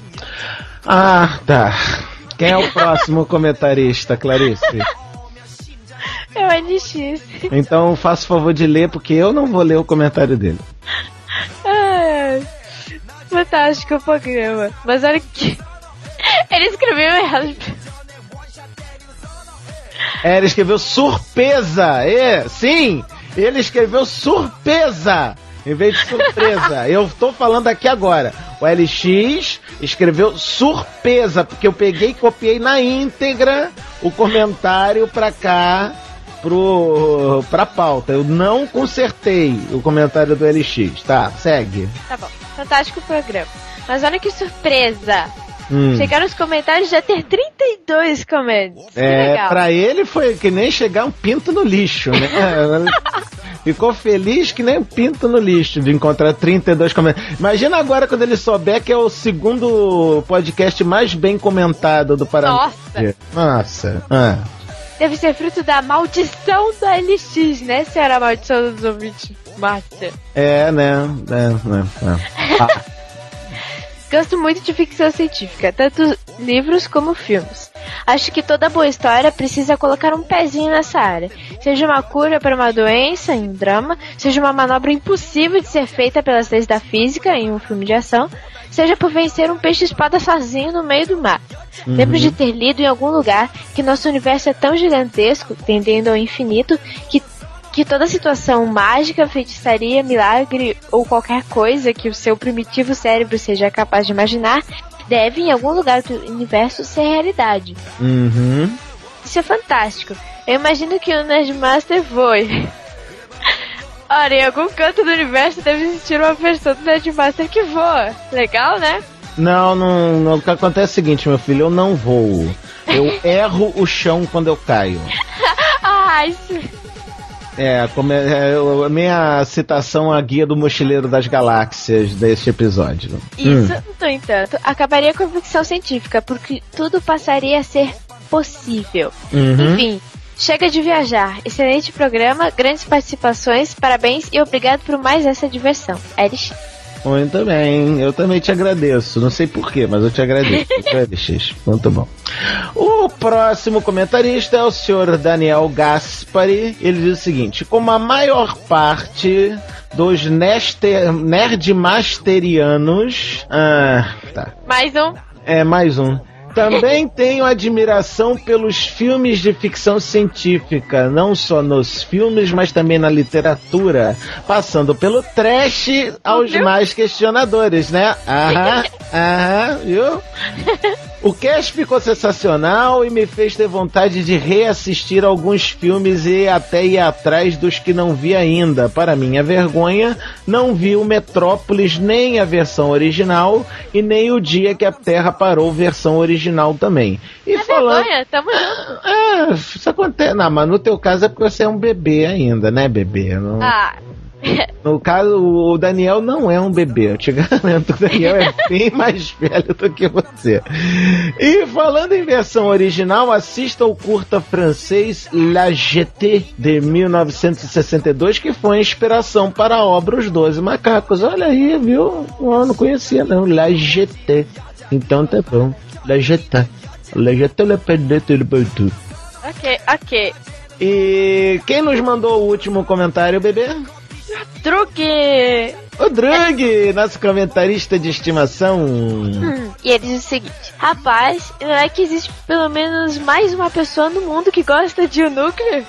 Ah, tá. Quem é o próximo comentarista, Clarice? É o L X. Então faça o favor de ler, porque eu não vou ler o comentário dele. Ai, fantástico o programa. Mas olha que... Ele escreveu errado. É, ele escreveu surpresa! É, sim! Ele escreveu surpresa! Em vez de surpresa. Eu tô falando aqui agora. O L X escreveu surpresa, porque eu peguei e copiei na íntegra o comentário pra cá, pro, pra pauta. Eu não consertei o comentário do L X. Tá, segue. Tá bom. Fantástico programa. Mas olha que surpresa! Hum. Chegaram os comentários, já ter trinta e dois comentários. Que é, legal. Pra ele foi que nem chegar um pinto no lixo, né? Ficou feliz que nem um pinto no lixo de encontrar trinta e dois comentários. Imagina agora quando ele souber que é o segundo podcast mais bem comentado do Paraná. Nossa! Nossa! Ah. Deve ser fruto da maldição do L X, né, senhora maldição dos ouvintes? Márcia. É, né? É, é, é. Ah. Gosto muito de ficção científica, tanto livros como filmes. Acho que toda boa história precisa colocar um pezinho nessa área. Seja uma cura para uma doença em um drama, seja uma manobra impossível de ser feita pelas leis da física em um filme de ação, seja por vencer um peixe-espada sozinho no meio do mar. Uhum. Lembro de ter lido em algum lugar que nosso universo é tão gigantesco, tendendo ao infinito, que que toda situação mágica, feitiçaria, milagre ou qualquer coisa que o seu primitivo cérebro seja capaz de imaginar deve, em algum lugar do universo, ser realidade. Uhum. Isso é fantástico. Eu imagino que o Nerdmaster voe. Ora, em algum canto do universo deve existir uma versão do Nerdmaster que voa. Legal, né? Não, não, não. O que acontece é o seguinte, meu filho, eu não voo. Eu erro o chão quando eu caio. Ah, isso... É, como é, é, a minha citação à Guia do Mochileiro das Galáxias deste episódio. Isso, hum. no entanto, acabaria com a ficção científica, porque tudo passaria a ser possível. Uhum. Enfim, chega de viajar. Excelente programa, grandes participações, parabéns e obrigado por mais essa diversão. L X. Muito bem, eu também te agradeço. Não sei porquê, mas eu te agradeço. L X, muito bom. O próximo comentarista é o senhor Daniel Gaspari. Ele diz o seguinte: como a maior parte dos nester, nerdmasterianos... Ah, tá. Mais um? É, mais um. Também tenho admiração pelos filmes de ficção científica, não só nos filmes, mas também na literatura, passando pelo trash aos Viu? mais questionadores, né? Aham, aham, viu? O cast ficou sensacional e me fez ter vontade de reassistir alguns filmes e até ir atrás dos que não vi ainda. Para minha vergonha, não vi o Metrópolis, nem a versão original e nem o Dia que a Terra Parou, versão original também. E é falando... vergonha, tamo junto. Ah, isso acontece. Não, mas no teu caso é porque você é um bebê ainda, né, bebê? Não... Ah... No caso, o Daniel não é um bebê, eu te garanto. O Daniel é bem mais velho do que você. E falando em versão original, assista o curta francês La Jetée, de mil novecentos e sessenta e dois, que foi a inspiração para a obra Os Doze Macacos. Olha aí, viu? Eu não conhecia não, La Jetée. Então tá bom. La Jetée. La Jetée le pedete le pedete. Ok, ok. E quem nos mandou o último comentário, bebê? Drug! O Drug, nosso comentarista de estimação. Hum, e ele diz o seguinte: rapaz, não é que existe pelo menos mais uma pessoa no mundo que gosta de O Núcleo?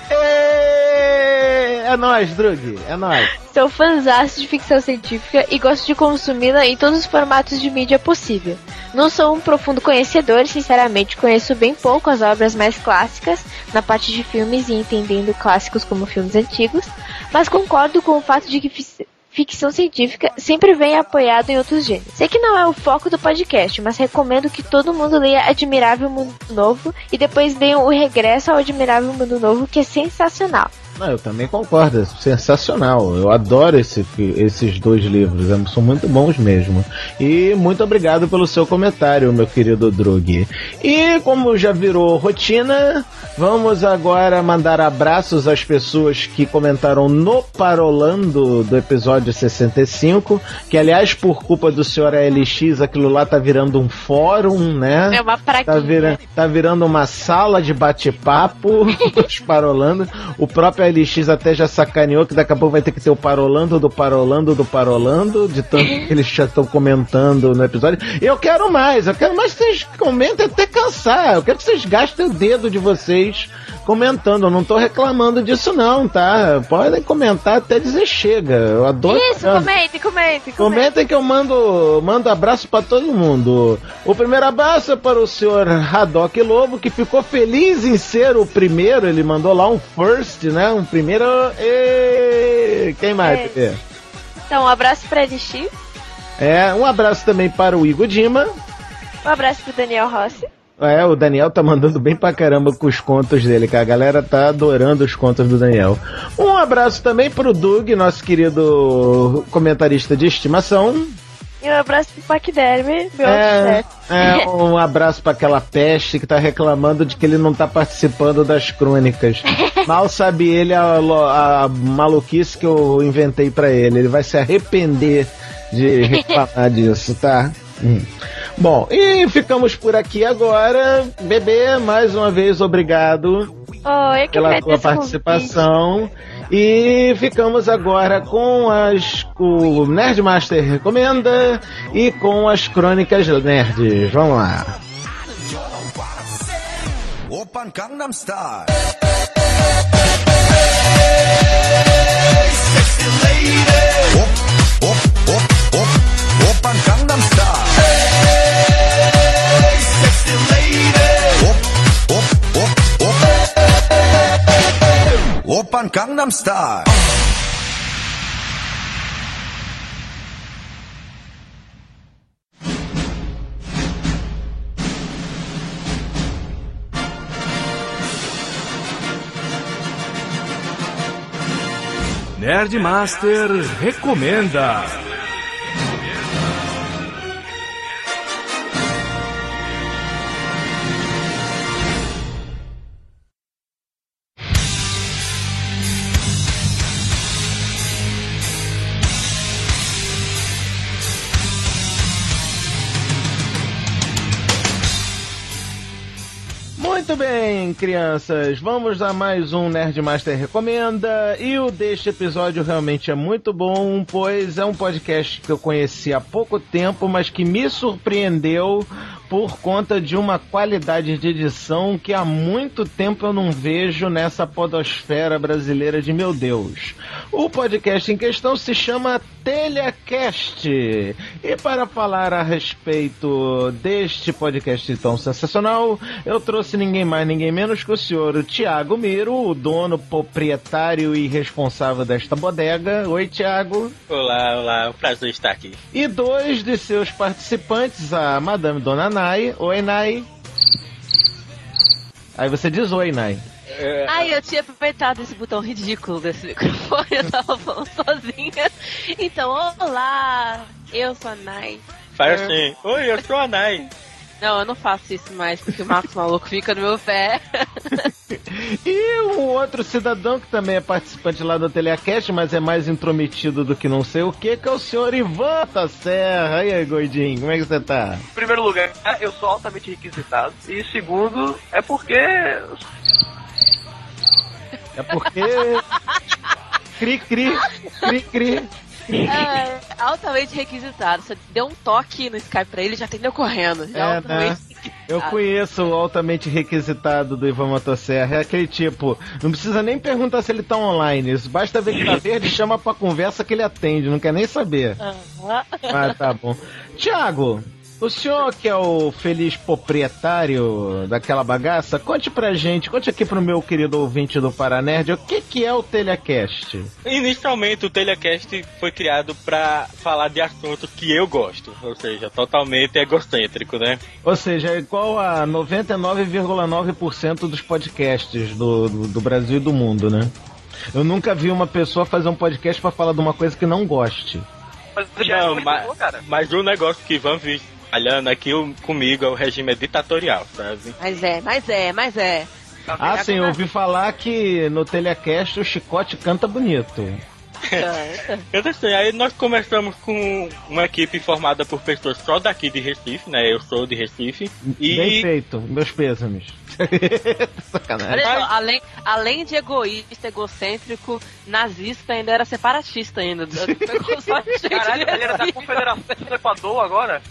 É, é nóis, Drug, é nóis. Sou fãzaço de ficção científica e gosto de consumi-la em todos os formatos de mídia possível. Não sou um profundo conhecedor e, sinceramente, conheço bem pouco as obras mais clássicas, na parte de filmes e entendendo clássicos como filmes antigos, mas concordo com o fato de que fic- ficção científica sempre vem apoiado em outros gêneros. Sei que não é o foco do podcast, mas recomendo que todo mundo leia Admirável Mundo Novo e depois leiam O Regresso ao Admirável Mundo Novo, que é sensacional. Não, eu também concordo, é sensacional. Eu adoro esse, esses dois livros, são muito bons mesmo. E muito obrigado pelo seu comentário, meu querido Drug. E como já virou rotina, vamos agora mandar abraços às pessoas que comentaram no Parolando do episódio sessenta e cinco, que aliás, por culpa do senhor A L X, aquilo lá tá virando um fórum, né? É uma praguinha. Tá, vira, tá virando uma sala de bate-papo dos Parolando. O próprio A L X até já sacaneou que daqui a pouco vai ter que ter o Parolando do Parolando do Parolando, de tanto que eles já estão comentando no episódio. Eu quero mais, eu quero mais que vocês comentem até cansar. Eu quero que vocês gastem o dedo de vocês comentando. Eu não tô reclamando disso não, tá? Podem comentar até dizer chega. Eu adoro. Isso, comentem, comentem, comentem que eu mando, mando abraço pra todo mundo. O primeiro abraço é para o senhor Haddock Lobo, que ficou feliz em ser o primeiro. Ele mandou lá um first, né? Um primeiro. E... Quem mais? É. Então, um abraço pra L X. É, um abraço também para o Igor Dima. Um abraço pro Daniel Rossi. É, o Daniel tá mandando bem pra caramba com os contos dele, que a galera tá adorando os contos do Daniel. Um abraço também pro Doug, nosso querido comentarista de estimação. E um abraço pro Paquiderme, meu é, outro é, um abraço pra aquela peste que tá reclamando de que ele não tá participando das crônicas. Mal sabe ele a, a maluquice que eu inventei pra ele. Ele vai se arrepender de reclamar disso, tá? Hum. Bom, e ficamos por aqui agora. Bebê, mais uma vez, obrigado oh, eu que pela tua participação. Convite. E ficamos agora com as o Nerdmaster Recomenda e com as Crônicas Nerds. Vamos lá. Open Gangnam Style. Sexy lady. Op, op, op, op. Open Gangnam Style. Sexy lady. Op, op, op, op. Open Gangnam Style. Nerdmaster Recomenda. Muito bem, crianças, vamos a mais um Nerdmaster Recomenda, e o deste episódio realmente é muito bom, pois é um podcast que eu conheci há pouco tempo, mas que me surpreendeu por conta de uma qualidade de edição que há muito tempo eu não vejo nessa podosfera brasileira de meu Deus. O podcast em questão se chama TelhaCast, e para falar a respeito deste podcast tão sensacional, eu trouxe ninguém mais, ninguém menos que o senhor Thiago Miro, o dono, proprietário e responsável desta bodega. Oi, Thiago. Olá, olá, é um prazer estar aqui. E dois de seus participantes, a Madame Dona Nai. Oi, Nai. Aí você diz oi, Nai. É... Ai, eu tinha apertado esse botão ridículo desse microfone, eu tava falando sozinha. Então, olá, eu sou a Nai. Faz assim, oi, eu sou a Nai. Não, eu não faço isso mais, porque o Marcos Maluco fica no meu pé. E um outro cidadão que também é participante lá do TelhaCast, mas é mais intrometido do que não sei o que, que é o senhor Ivan Tasserra. E aí, Goidinho, como é que você tá? Em primeiro lugar, eu sou altamente requisitado. E segundo, é porque... É porque... Cri, cri, cri, cri. É, altamente requisitado. Você deu um toque no Skype pra ele, já atendeu correndo. Já é, altamente né? Eu conheço o altamente requisitado do Ivan Motosserra. É aquele tipo, não precisa nem perguntar se ele tá online. Basta ver que tá verde, chama pra conversa que ele atende. Não quer nem saber. Uhum. Ah, tá bom. Thiago, o senhor que é o feliz proprietário daquela bagaça, conte pra gente, conte aqui pro meu querido ouvinte do Paranerd, o que que é o TelhaCast? Inicialmente o TelhaCast foi criado pra falar de assuntos que eu gosto, ou seja, totalmente egocêntrico, né? Ou seja, é igual a noventa e nove vírgula nove por cento dos podcasts do, do, do Brasil e do mundo, né? Eu nunca vi uma pessoa fazer um podcast pra falar de uma coisa que não goste. Mas já Não, é mas, bom, cara. mas o negócio que Ivan vive trabalhando aqui o- comigo é o regime ditatorial, sabe? Mas é, mas é, mas é. Ah, sim, eu ouvi falar que no Telecast o Chicote canta bonito. Eu não sei, aí nós começamos com uma equipe formada por pessoas só daqui de Recife, né? Eu sou de Recife. Bem E feito, meus pêsames. Sacanagem. Olha só, além, além de egoísta, egocêntrico, nazista, ainda era separatista ainda. Pegou só gente Caralho, de ele era da Recife. Confederação do Equador agora?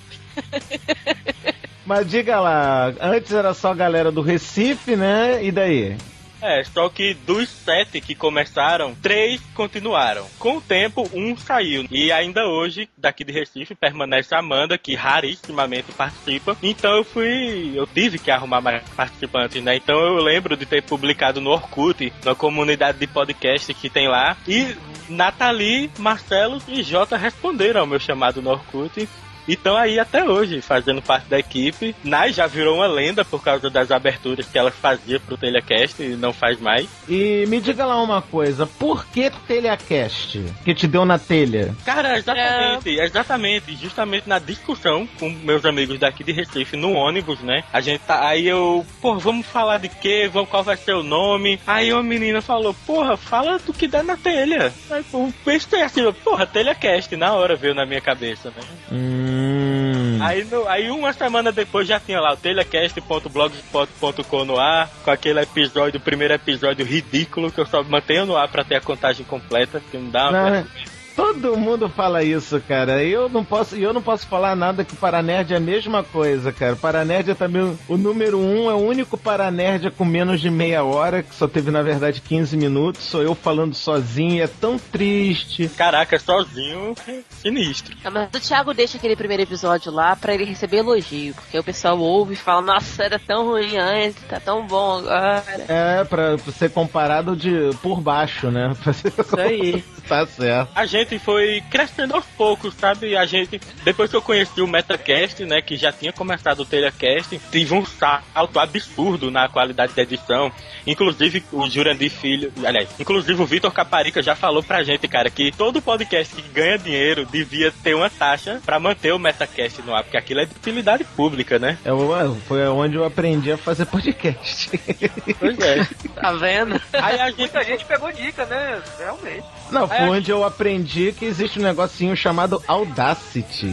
Mas diga lá, antes era só a galera do Recife, né? E daí? é, só que dos sete que começaram, três continuaram. Com o tempo, um saiu. E ainda hoje, daqui de Recife, permanece a Amanda, que rarissimamente participa. Então eu fui. Eu tive que arrumar mais participantes, né? Então eu lembro de ter publicado no Orkut, na comunidade de podcast que tem lá. E Nathalie, Marcelo e Jota responderam ao meu chamado no Orkut. Então aí até hoje, fazendo parte da equipe. Nai já virou uma lenda por causa das aberturas que ela fazia pro Telecast e não faz mais. E me diga lá uma coisa, por que Telecast? Que te deu na telha? Cara, exatamente, exatamente, justamente na discussão com meus amigos daqui de Recife, no ônibus, né? A gente tá, aí eu, pô, vamos falar de quê? Vamos, qual vai ser o nome? Aí uma menina falou, porra, fala do que dá na telha. Aí eu pensei assim, porra, Telecast, na hora veio na minha cabeça, né? Hum... Aí, no, aí uma semana depois já tinha lá o telecast ponto blogspot ponto com no ar, com aquele episódio, o primeiro episódio ridículo, que eu só mantenho no ar pra ter a contagem completa, que não dá uma... Não, todo mundo fala isso, cara. Eu não posso, eu não posso falar nada que o Paranerd é a mesma coisa, cara. O Paranerd é também o, o número um, é o único Paranerd com menos de meia hora, que só teve, na verdade, quinze minutos. Sou eu falando sozinho, é tão triste. Caraca, sozinho, sinistro. Ah, mas o Thiago deixa aquele primeiro episódio lá pra ele receber elogio, porque o pessoal ouve e fala, nossa, era tão ruim antes, tá tão bom agora. É, pra ser comparado de por baixo, né? Isso aí. Tá certo. A gente foi crescendo aos poucos, sabe? A gente, depois que eu conheci o Metacast, né, que já tinha começado o Telecast, tive um salto absurdo na qualidade da edição. Inclusive o Jurandir Filho, aliás, inclusive o Vitor Caparica já falou pra gente, cara, que todo podcast que ganha dinheiro devia ter uma taxa pra manter o Metacast no ar, porque aquilo é de utilidade pública, né? É, foi onde eu aprendi a fazer podcast. Pois é. Tá vendo? Aí a gente, Muita gente pegou dica, né? Realmente. Não, foi É. onde eu aprendi que existe um negocinho chamado Audacity.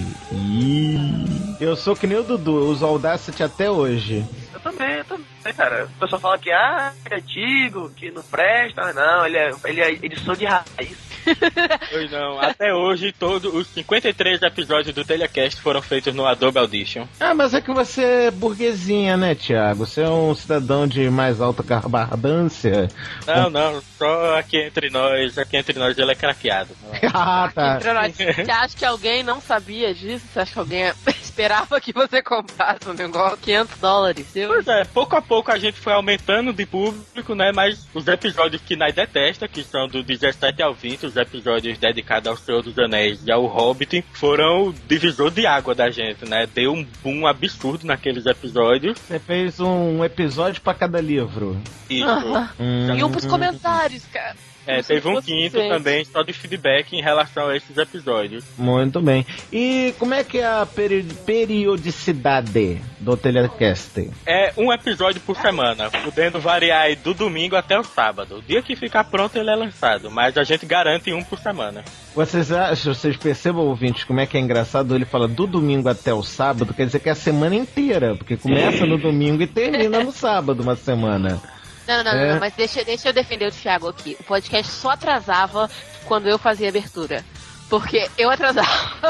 Ih, eu sou que nem o Dudu, eu uso Audacity até hoje. Eu também, eu também, cara. O pessoal fala que, ah, é antigo, que não presta. Mas não, ele é, ele é edição de raiz. pois não, até hoje todos os cinquenta e três episódios do Telecast foram feitos no Adobe Audition. Ah, mas é que você é burguesinha, né, Thiago? Você é um cidadão de mais alta carbardância. Não, não, só aqui entre nós, aqui entre nós ele é craqueado. Ah, tá. Entre nós, Você acha que alguém não sabia disso? Você acha que alguém esperava que você comprasse um negócio quinhentos dólares? Eu... Pois é, pouco a pouco a gente foi aumentando de público, né? Mas os episódios que nós detesta, que são do dezessete ao vinte, os episódios dedicados ao Senhor dos Anéis e ao Hobbit, foram o divisor de água da gente, né? Deu um boom absurdo naqueles episódios. Você fez um episódio pra cada livro. Isso. Aham. Hum. E um pros comentários, cara. É, Se teve um fosse quinto feito. também só de feedback em relação a esses episódios. Muito bem. E como é que é a peri- periodicidade do Telecast? É um episódio por semana, podendo variar aí do domingo até o sábado. O dia que ficar pronto ele é lançado, mas a gente garante um por semana. Vocês acham, vocês percebam, ouvintes, como é que é engraçado? Ele fala do domingo até o sábado, quer dizer que é a semana inteira, porque começa no domingo e termina no sábado uma semana. Não, não, É. não, mas deixa, deixa eu defender o Thiago aqui. O podcast só atrasava quando eu fazia abertura. Porque eu atrasava.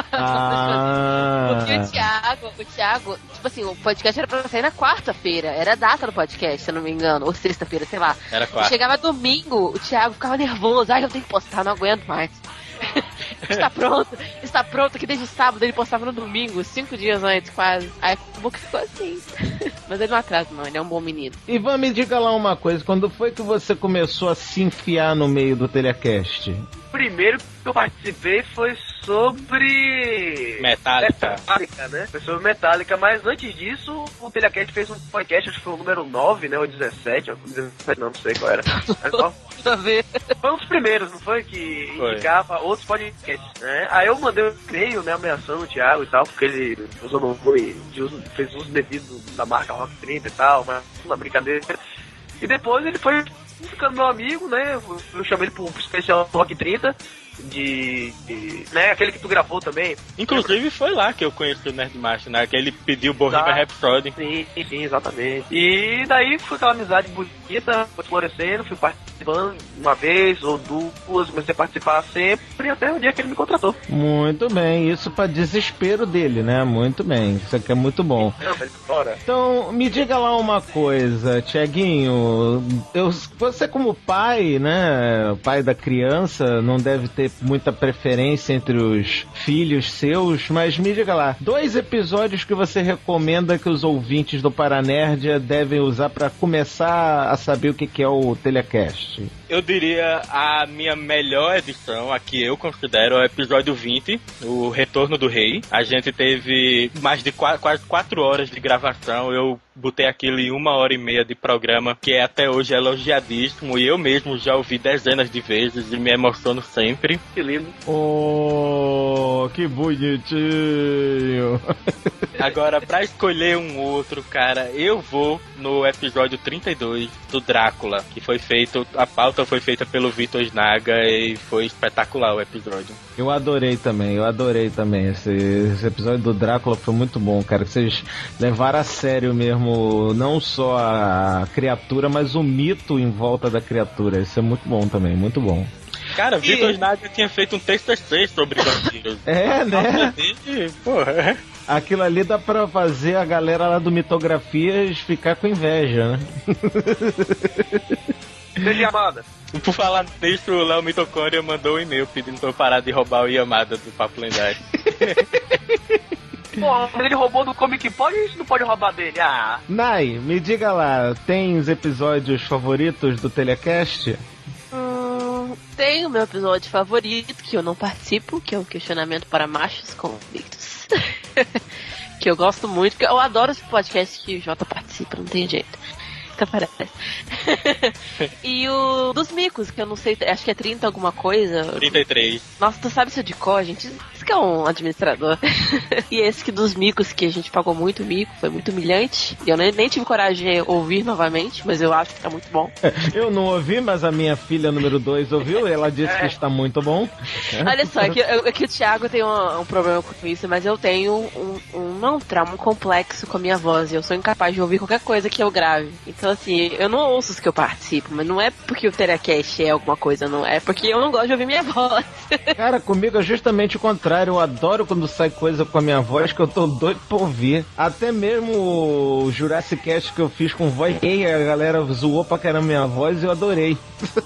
Ah. Porque o Thiago, o Thiago, tipo assim, o podcast era pra sair na quarta-feira. Era a data do podcast, se eu não me engano. Ou sexta-feira, sei lá. Era quatro. Chegava domingo, o Thiago ficava nervoso. Ai, eu tenho que postar, não aguento mais. Está pronto, está pronto, que desde sábado ele postava no domingo, cinco dias antes, quase. Aí acabou que ficou assim. Mas ele não atrasa, não, ele é um bom menino. Ivan, me diga lá uma coisa, quando foi que você começou a se enfiar no meio do Telecast? O primeiro que eu participei foi sobre... Metallica. Metallica, né? Foi sobre Metallica, mas antes disso, o Telecast fez um podcast, acho que foi o número nove, né? Ou dezessete, ou dezessete, não, não sei qual era. Foi um dos primeiros, não foi? Que indicava foi. outros podcasts, né? Aí eu mandei um e-mail, né, ameaçando o Thiago e tal, porque ele usou no nome, de uso, fez uso devido da marca Rock trinta e tal, mas uma brincadeira. E depois ele foi ficando meu amigo, né? Eu chamei ele pro especial Rock trinta. De, de. né, aquele que tu gravou também. Inclusive foi lá que eu conheci o Nerdmaster, né? Que ele pediu Bohemian Rhapsody. Sim, sim, exatamente. E daí foi aquela amizade bonita, foi florescendo, fui participando uma vez ou duas, comecei a participar sempre até o dia que ele me contratou. Muito bem, isso pra desespero dele, né? Muito bem, isso aqui é muito bom. Então, me diga lá uma coisa, Tiaguinho. Eu, você como pai, né? Pai da criança, não deve ter muita preferência entre os filhos seus, mas me diga lá, dois episódios que você recomenda que os ouvintes do Paranerdia devem usar para começar a saber o que, que é o Telecast. Eu diria a minha melhor edição, a que eu considero, é o episódio vinte, o Retorno do Rei. A gente teve mais de qu- quase quatro horas de gravação, eu botei aquilo em uma hora e meia de programa, que é até hoje elogiadíssimo, e eu mesmo já ouvi dezenas de vezes e me emociono sempre. Que lindo. Oh, que bonitinho. Agora, pra escolher um outro, cara, eu vou no episódio trinta e dois do Drácula, que foi feito, a pauta foi feita pelo Vitor Snaga e foi espetacular o episódio. Eu adorei também, eu adorei também. Esse, esse episódio do Drácula foi muito bom, cara. Vocês levaram a sério mesmo, não só a criatura, mas o mito em volta da criatura. Isso é muito bom também, muito bom. Cara, Vitor Snaga tinha feito um T C C sobre vampiros. É, né? E, porra. Aquilo ali dá pra fazer a galera lá do Mitografias ficar com inveja, né? Beijo, Yamada. Por falar nisso, o Léo Mitocôndria mandou um e-mail pedindo pra eu parar de roubar o Yamada do Papo Lendário. Pô, mas ele roubou do Comic Pod e a gente não pode roubar dele. Ah. Nai, me diga lá, tem os episódios favoritos do Telecast? Hum, tem o meu episódio favorito, que eu não participo, que é o Questionamento para Machos Convictos. Que eu gosto muito, porque eu adoro esse podcast que o Jota participa, não tem jeito. Então parece. E o dos micos, que eu não sei, acho que é trinta alguma coisa. trinta e três. Nossa, tu sabe isso de cor, gente? Isso que é um administrador. E esse que dos micos, que a gente pagou muito mico, foi muito humilhante. E eu nem, nem tive coragem de ouvir novamente, mas eu acho que tá muito bom. Eu não ouvi, mas a minha filha número dois ouviu e ela disse é. que está muito bom. Olha só, é que, é que o Thiago tem um, um problema com isso, mas eu tenho um, um, não um trauma, um complexo com a minha voz. E eu sou incapaz de ouvir qualquer coisa que eu grave. Então, assim, eu não ouço os que eu participo, mas não é porque o Telecast é alguma coisa, não. É porque eu não gosto de ouvir minha voz. Cara, comigo é justamente o contrário. Eu adoro quando sai coisa com a minha voz que eu tô doido pra ouvir. Até mesmo o Jurassic Cast que eu fiz com voz, e a galera zoou pra caramba minha voz e eu adorei.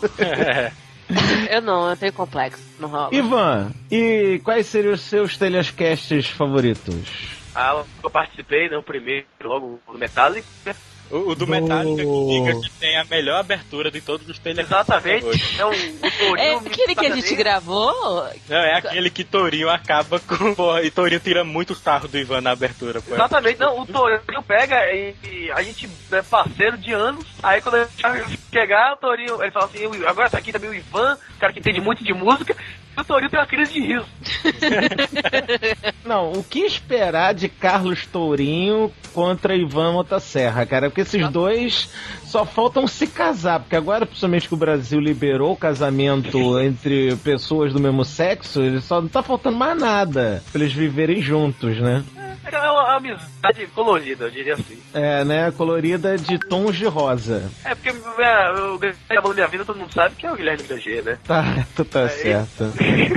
Eu não, eu tenho complexo, não rola. Ivan, e quais seriam os seus telecasts favoritos? Ah, eu participei, né, o primeiro, logo do Metallica. O, o do Metallica, que diga que tem a melhor abertura de todos os telecasts. Exatamente. É, um, um é aquele que a gente gravou? Não, é aquele que Torinho acaba com... Porra, e Torinho tira muito sarro do Ivan na abertura. Pô. Exatamente. Não, o Torinho pega e, e a gente é parceiro de anos. Aí quando a gente chegar, o Torinho, ele fala assim, agora tá aqui também o Ivan, o cara que entende muito de música. O Torinho tem uma crise de riso. Não, o que esperar de Carlos Tourinho contra Ivan Motosserra, cara? Porque esses dois só faltam se casar, porque agora, principalmente que o Brasil liberou o casamento entre pessoas do mesmo sexo, ele só não tá faltando mais nada pra eles viverem juntos, né? É uma amizade colorida, eu diria assim. É, né? Colorida de tons de rosa. É, porque minha, o grande amor da minha vida, todo mundo sabe que é o Guilherme Granger, né? Tá, tu tá é certo.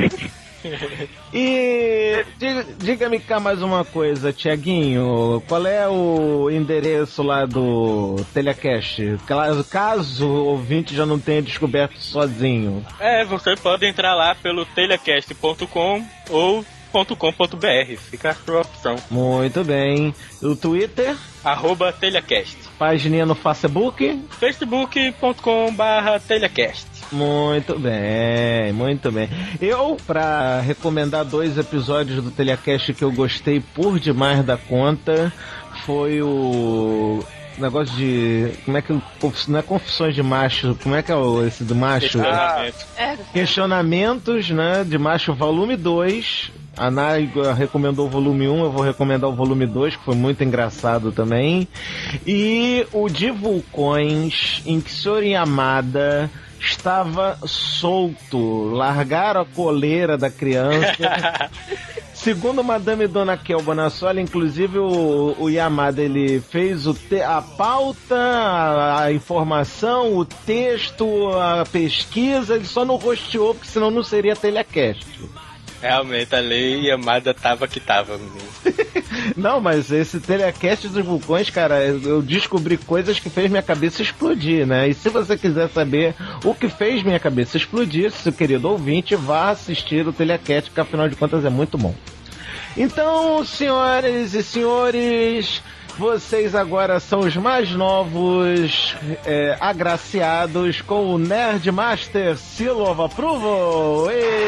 E diga, diga-me cá mais uma coisa, Tiaguinho, qual é o endereço lá do Telecast? Caso, caso o ouvinte já não tenha descoberto sozinho. É, você pode entrar lá pelo telecast ponto com ou .com.br, fica a sua opção. Muito bem. O Twitter? Arroba Telecast. Página no Facebook? facebook ponto com barra Telecast. Muito bem, muito bem. Eu, pra recomendar dois episódios do Telecast que eu gostei por demais da conta, foi o negócio de... Como é que... Não é Confissões de Macho, como é que é o, esse do macho? Questionamento. É, Questionamentos, né, de Macho, volume dois. A Nai recomendou o volume um, eu vou recomendar o volume dois, que foi muito engraçado também. E o de Vulcões, em que o senhor Yamada estava solto, largaram a coleira da criança. Segundo Madame Dona Kel Bonassoli, inclusive o, o Yamada, ele fez o te, a pauta, a, a informação, o texto, a pesquisa, ele só não rosteou, porque senão não seria telecast. Realmente, ali Yamada tava que tava, menino. Não, mas esse Telecast dos Vulcões, cara, eu descobri coisas que fez minha cabeça explodir, né? E se você quiser saber o que fez minha cabeça explodir, seu querido ouvinte, vá assistir o Telecast, que afinal de contas é muito bom. Então, senhoras e senhores, vocês agora são os mais novos é, agraciados com o Nerd Master Seal of Approval.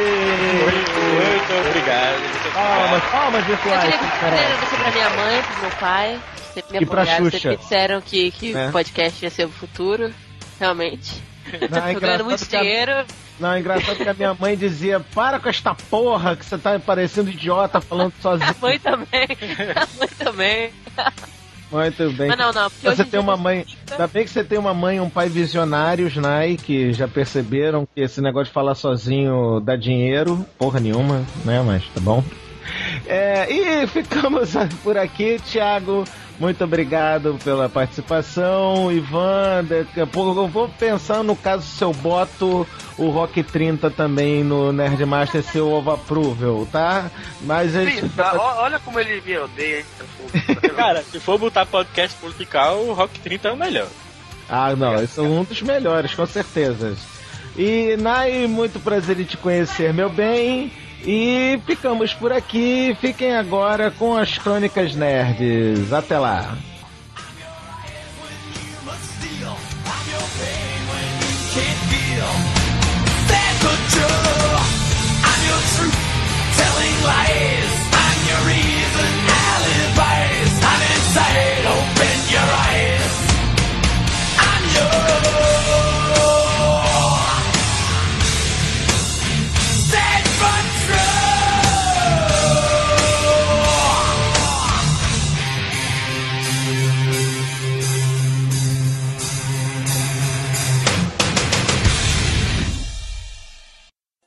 Muito obrigado. Muito Palmas, obrigado. palmas Eu virtuais. queria agradecer pra minha mãe, pro meu pai. Sempre me E pra apoiaram, Xuxa. sempre disseram que, que É. o podcast ia ser o futuro. Realmente. Não, é Tô ganhando muito que a- dinheiro. Não, é engraçado que a minha mãe dizia: para com esta porra que você tá parecendo idiota falando sozinho. A mãe também. A mãe também. Muito bem. Mas não, não, porque hoje Você em tem dia uma você mãe. fica- Ainda bem que você tem uma mãe e um pai visionários, Nai, que já perceberam que esse negócio de falar sozinho dá dinheiro, porra nenhuma, né? Mas tá bom. É, e ficamos por aqui, Thiago. Muito obrigado pela participação. Ivan, daqui a pouco eu vou pensar no caso se eu boto o Rock trinta também no Nerdmaster seu Ovo Approval, tá? Mas a gente... Sim, tá, ó- olha como ele me odeia, hein? Cara, se for botar podcast musical, o Rock trinta é o melhor. Ah, não, esse é um dos melhores, com certeza. E, Nai, muito prazer em te conhecer, meu bem. E ficamos por aqui. Fiquem agora com as Crônicas Nerds. Até lá. Stand for truth.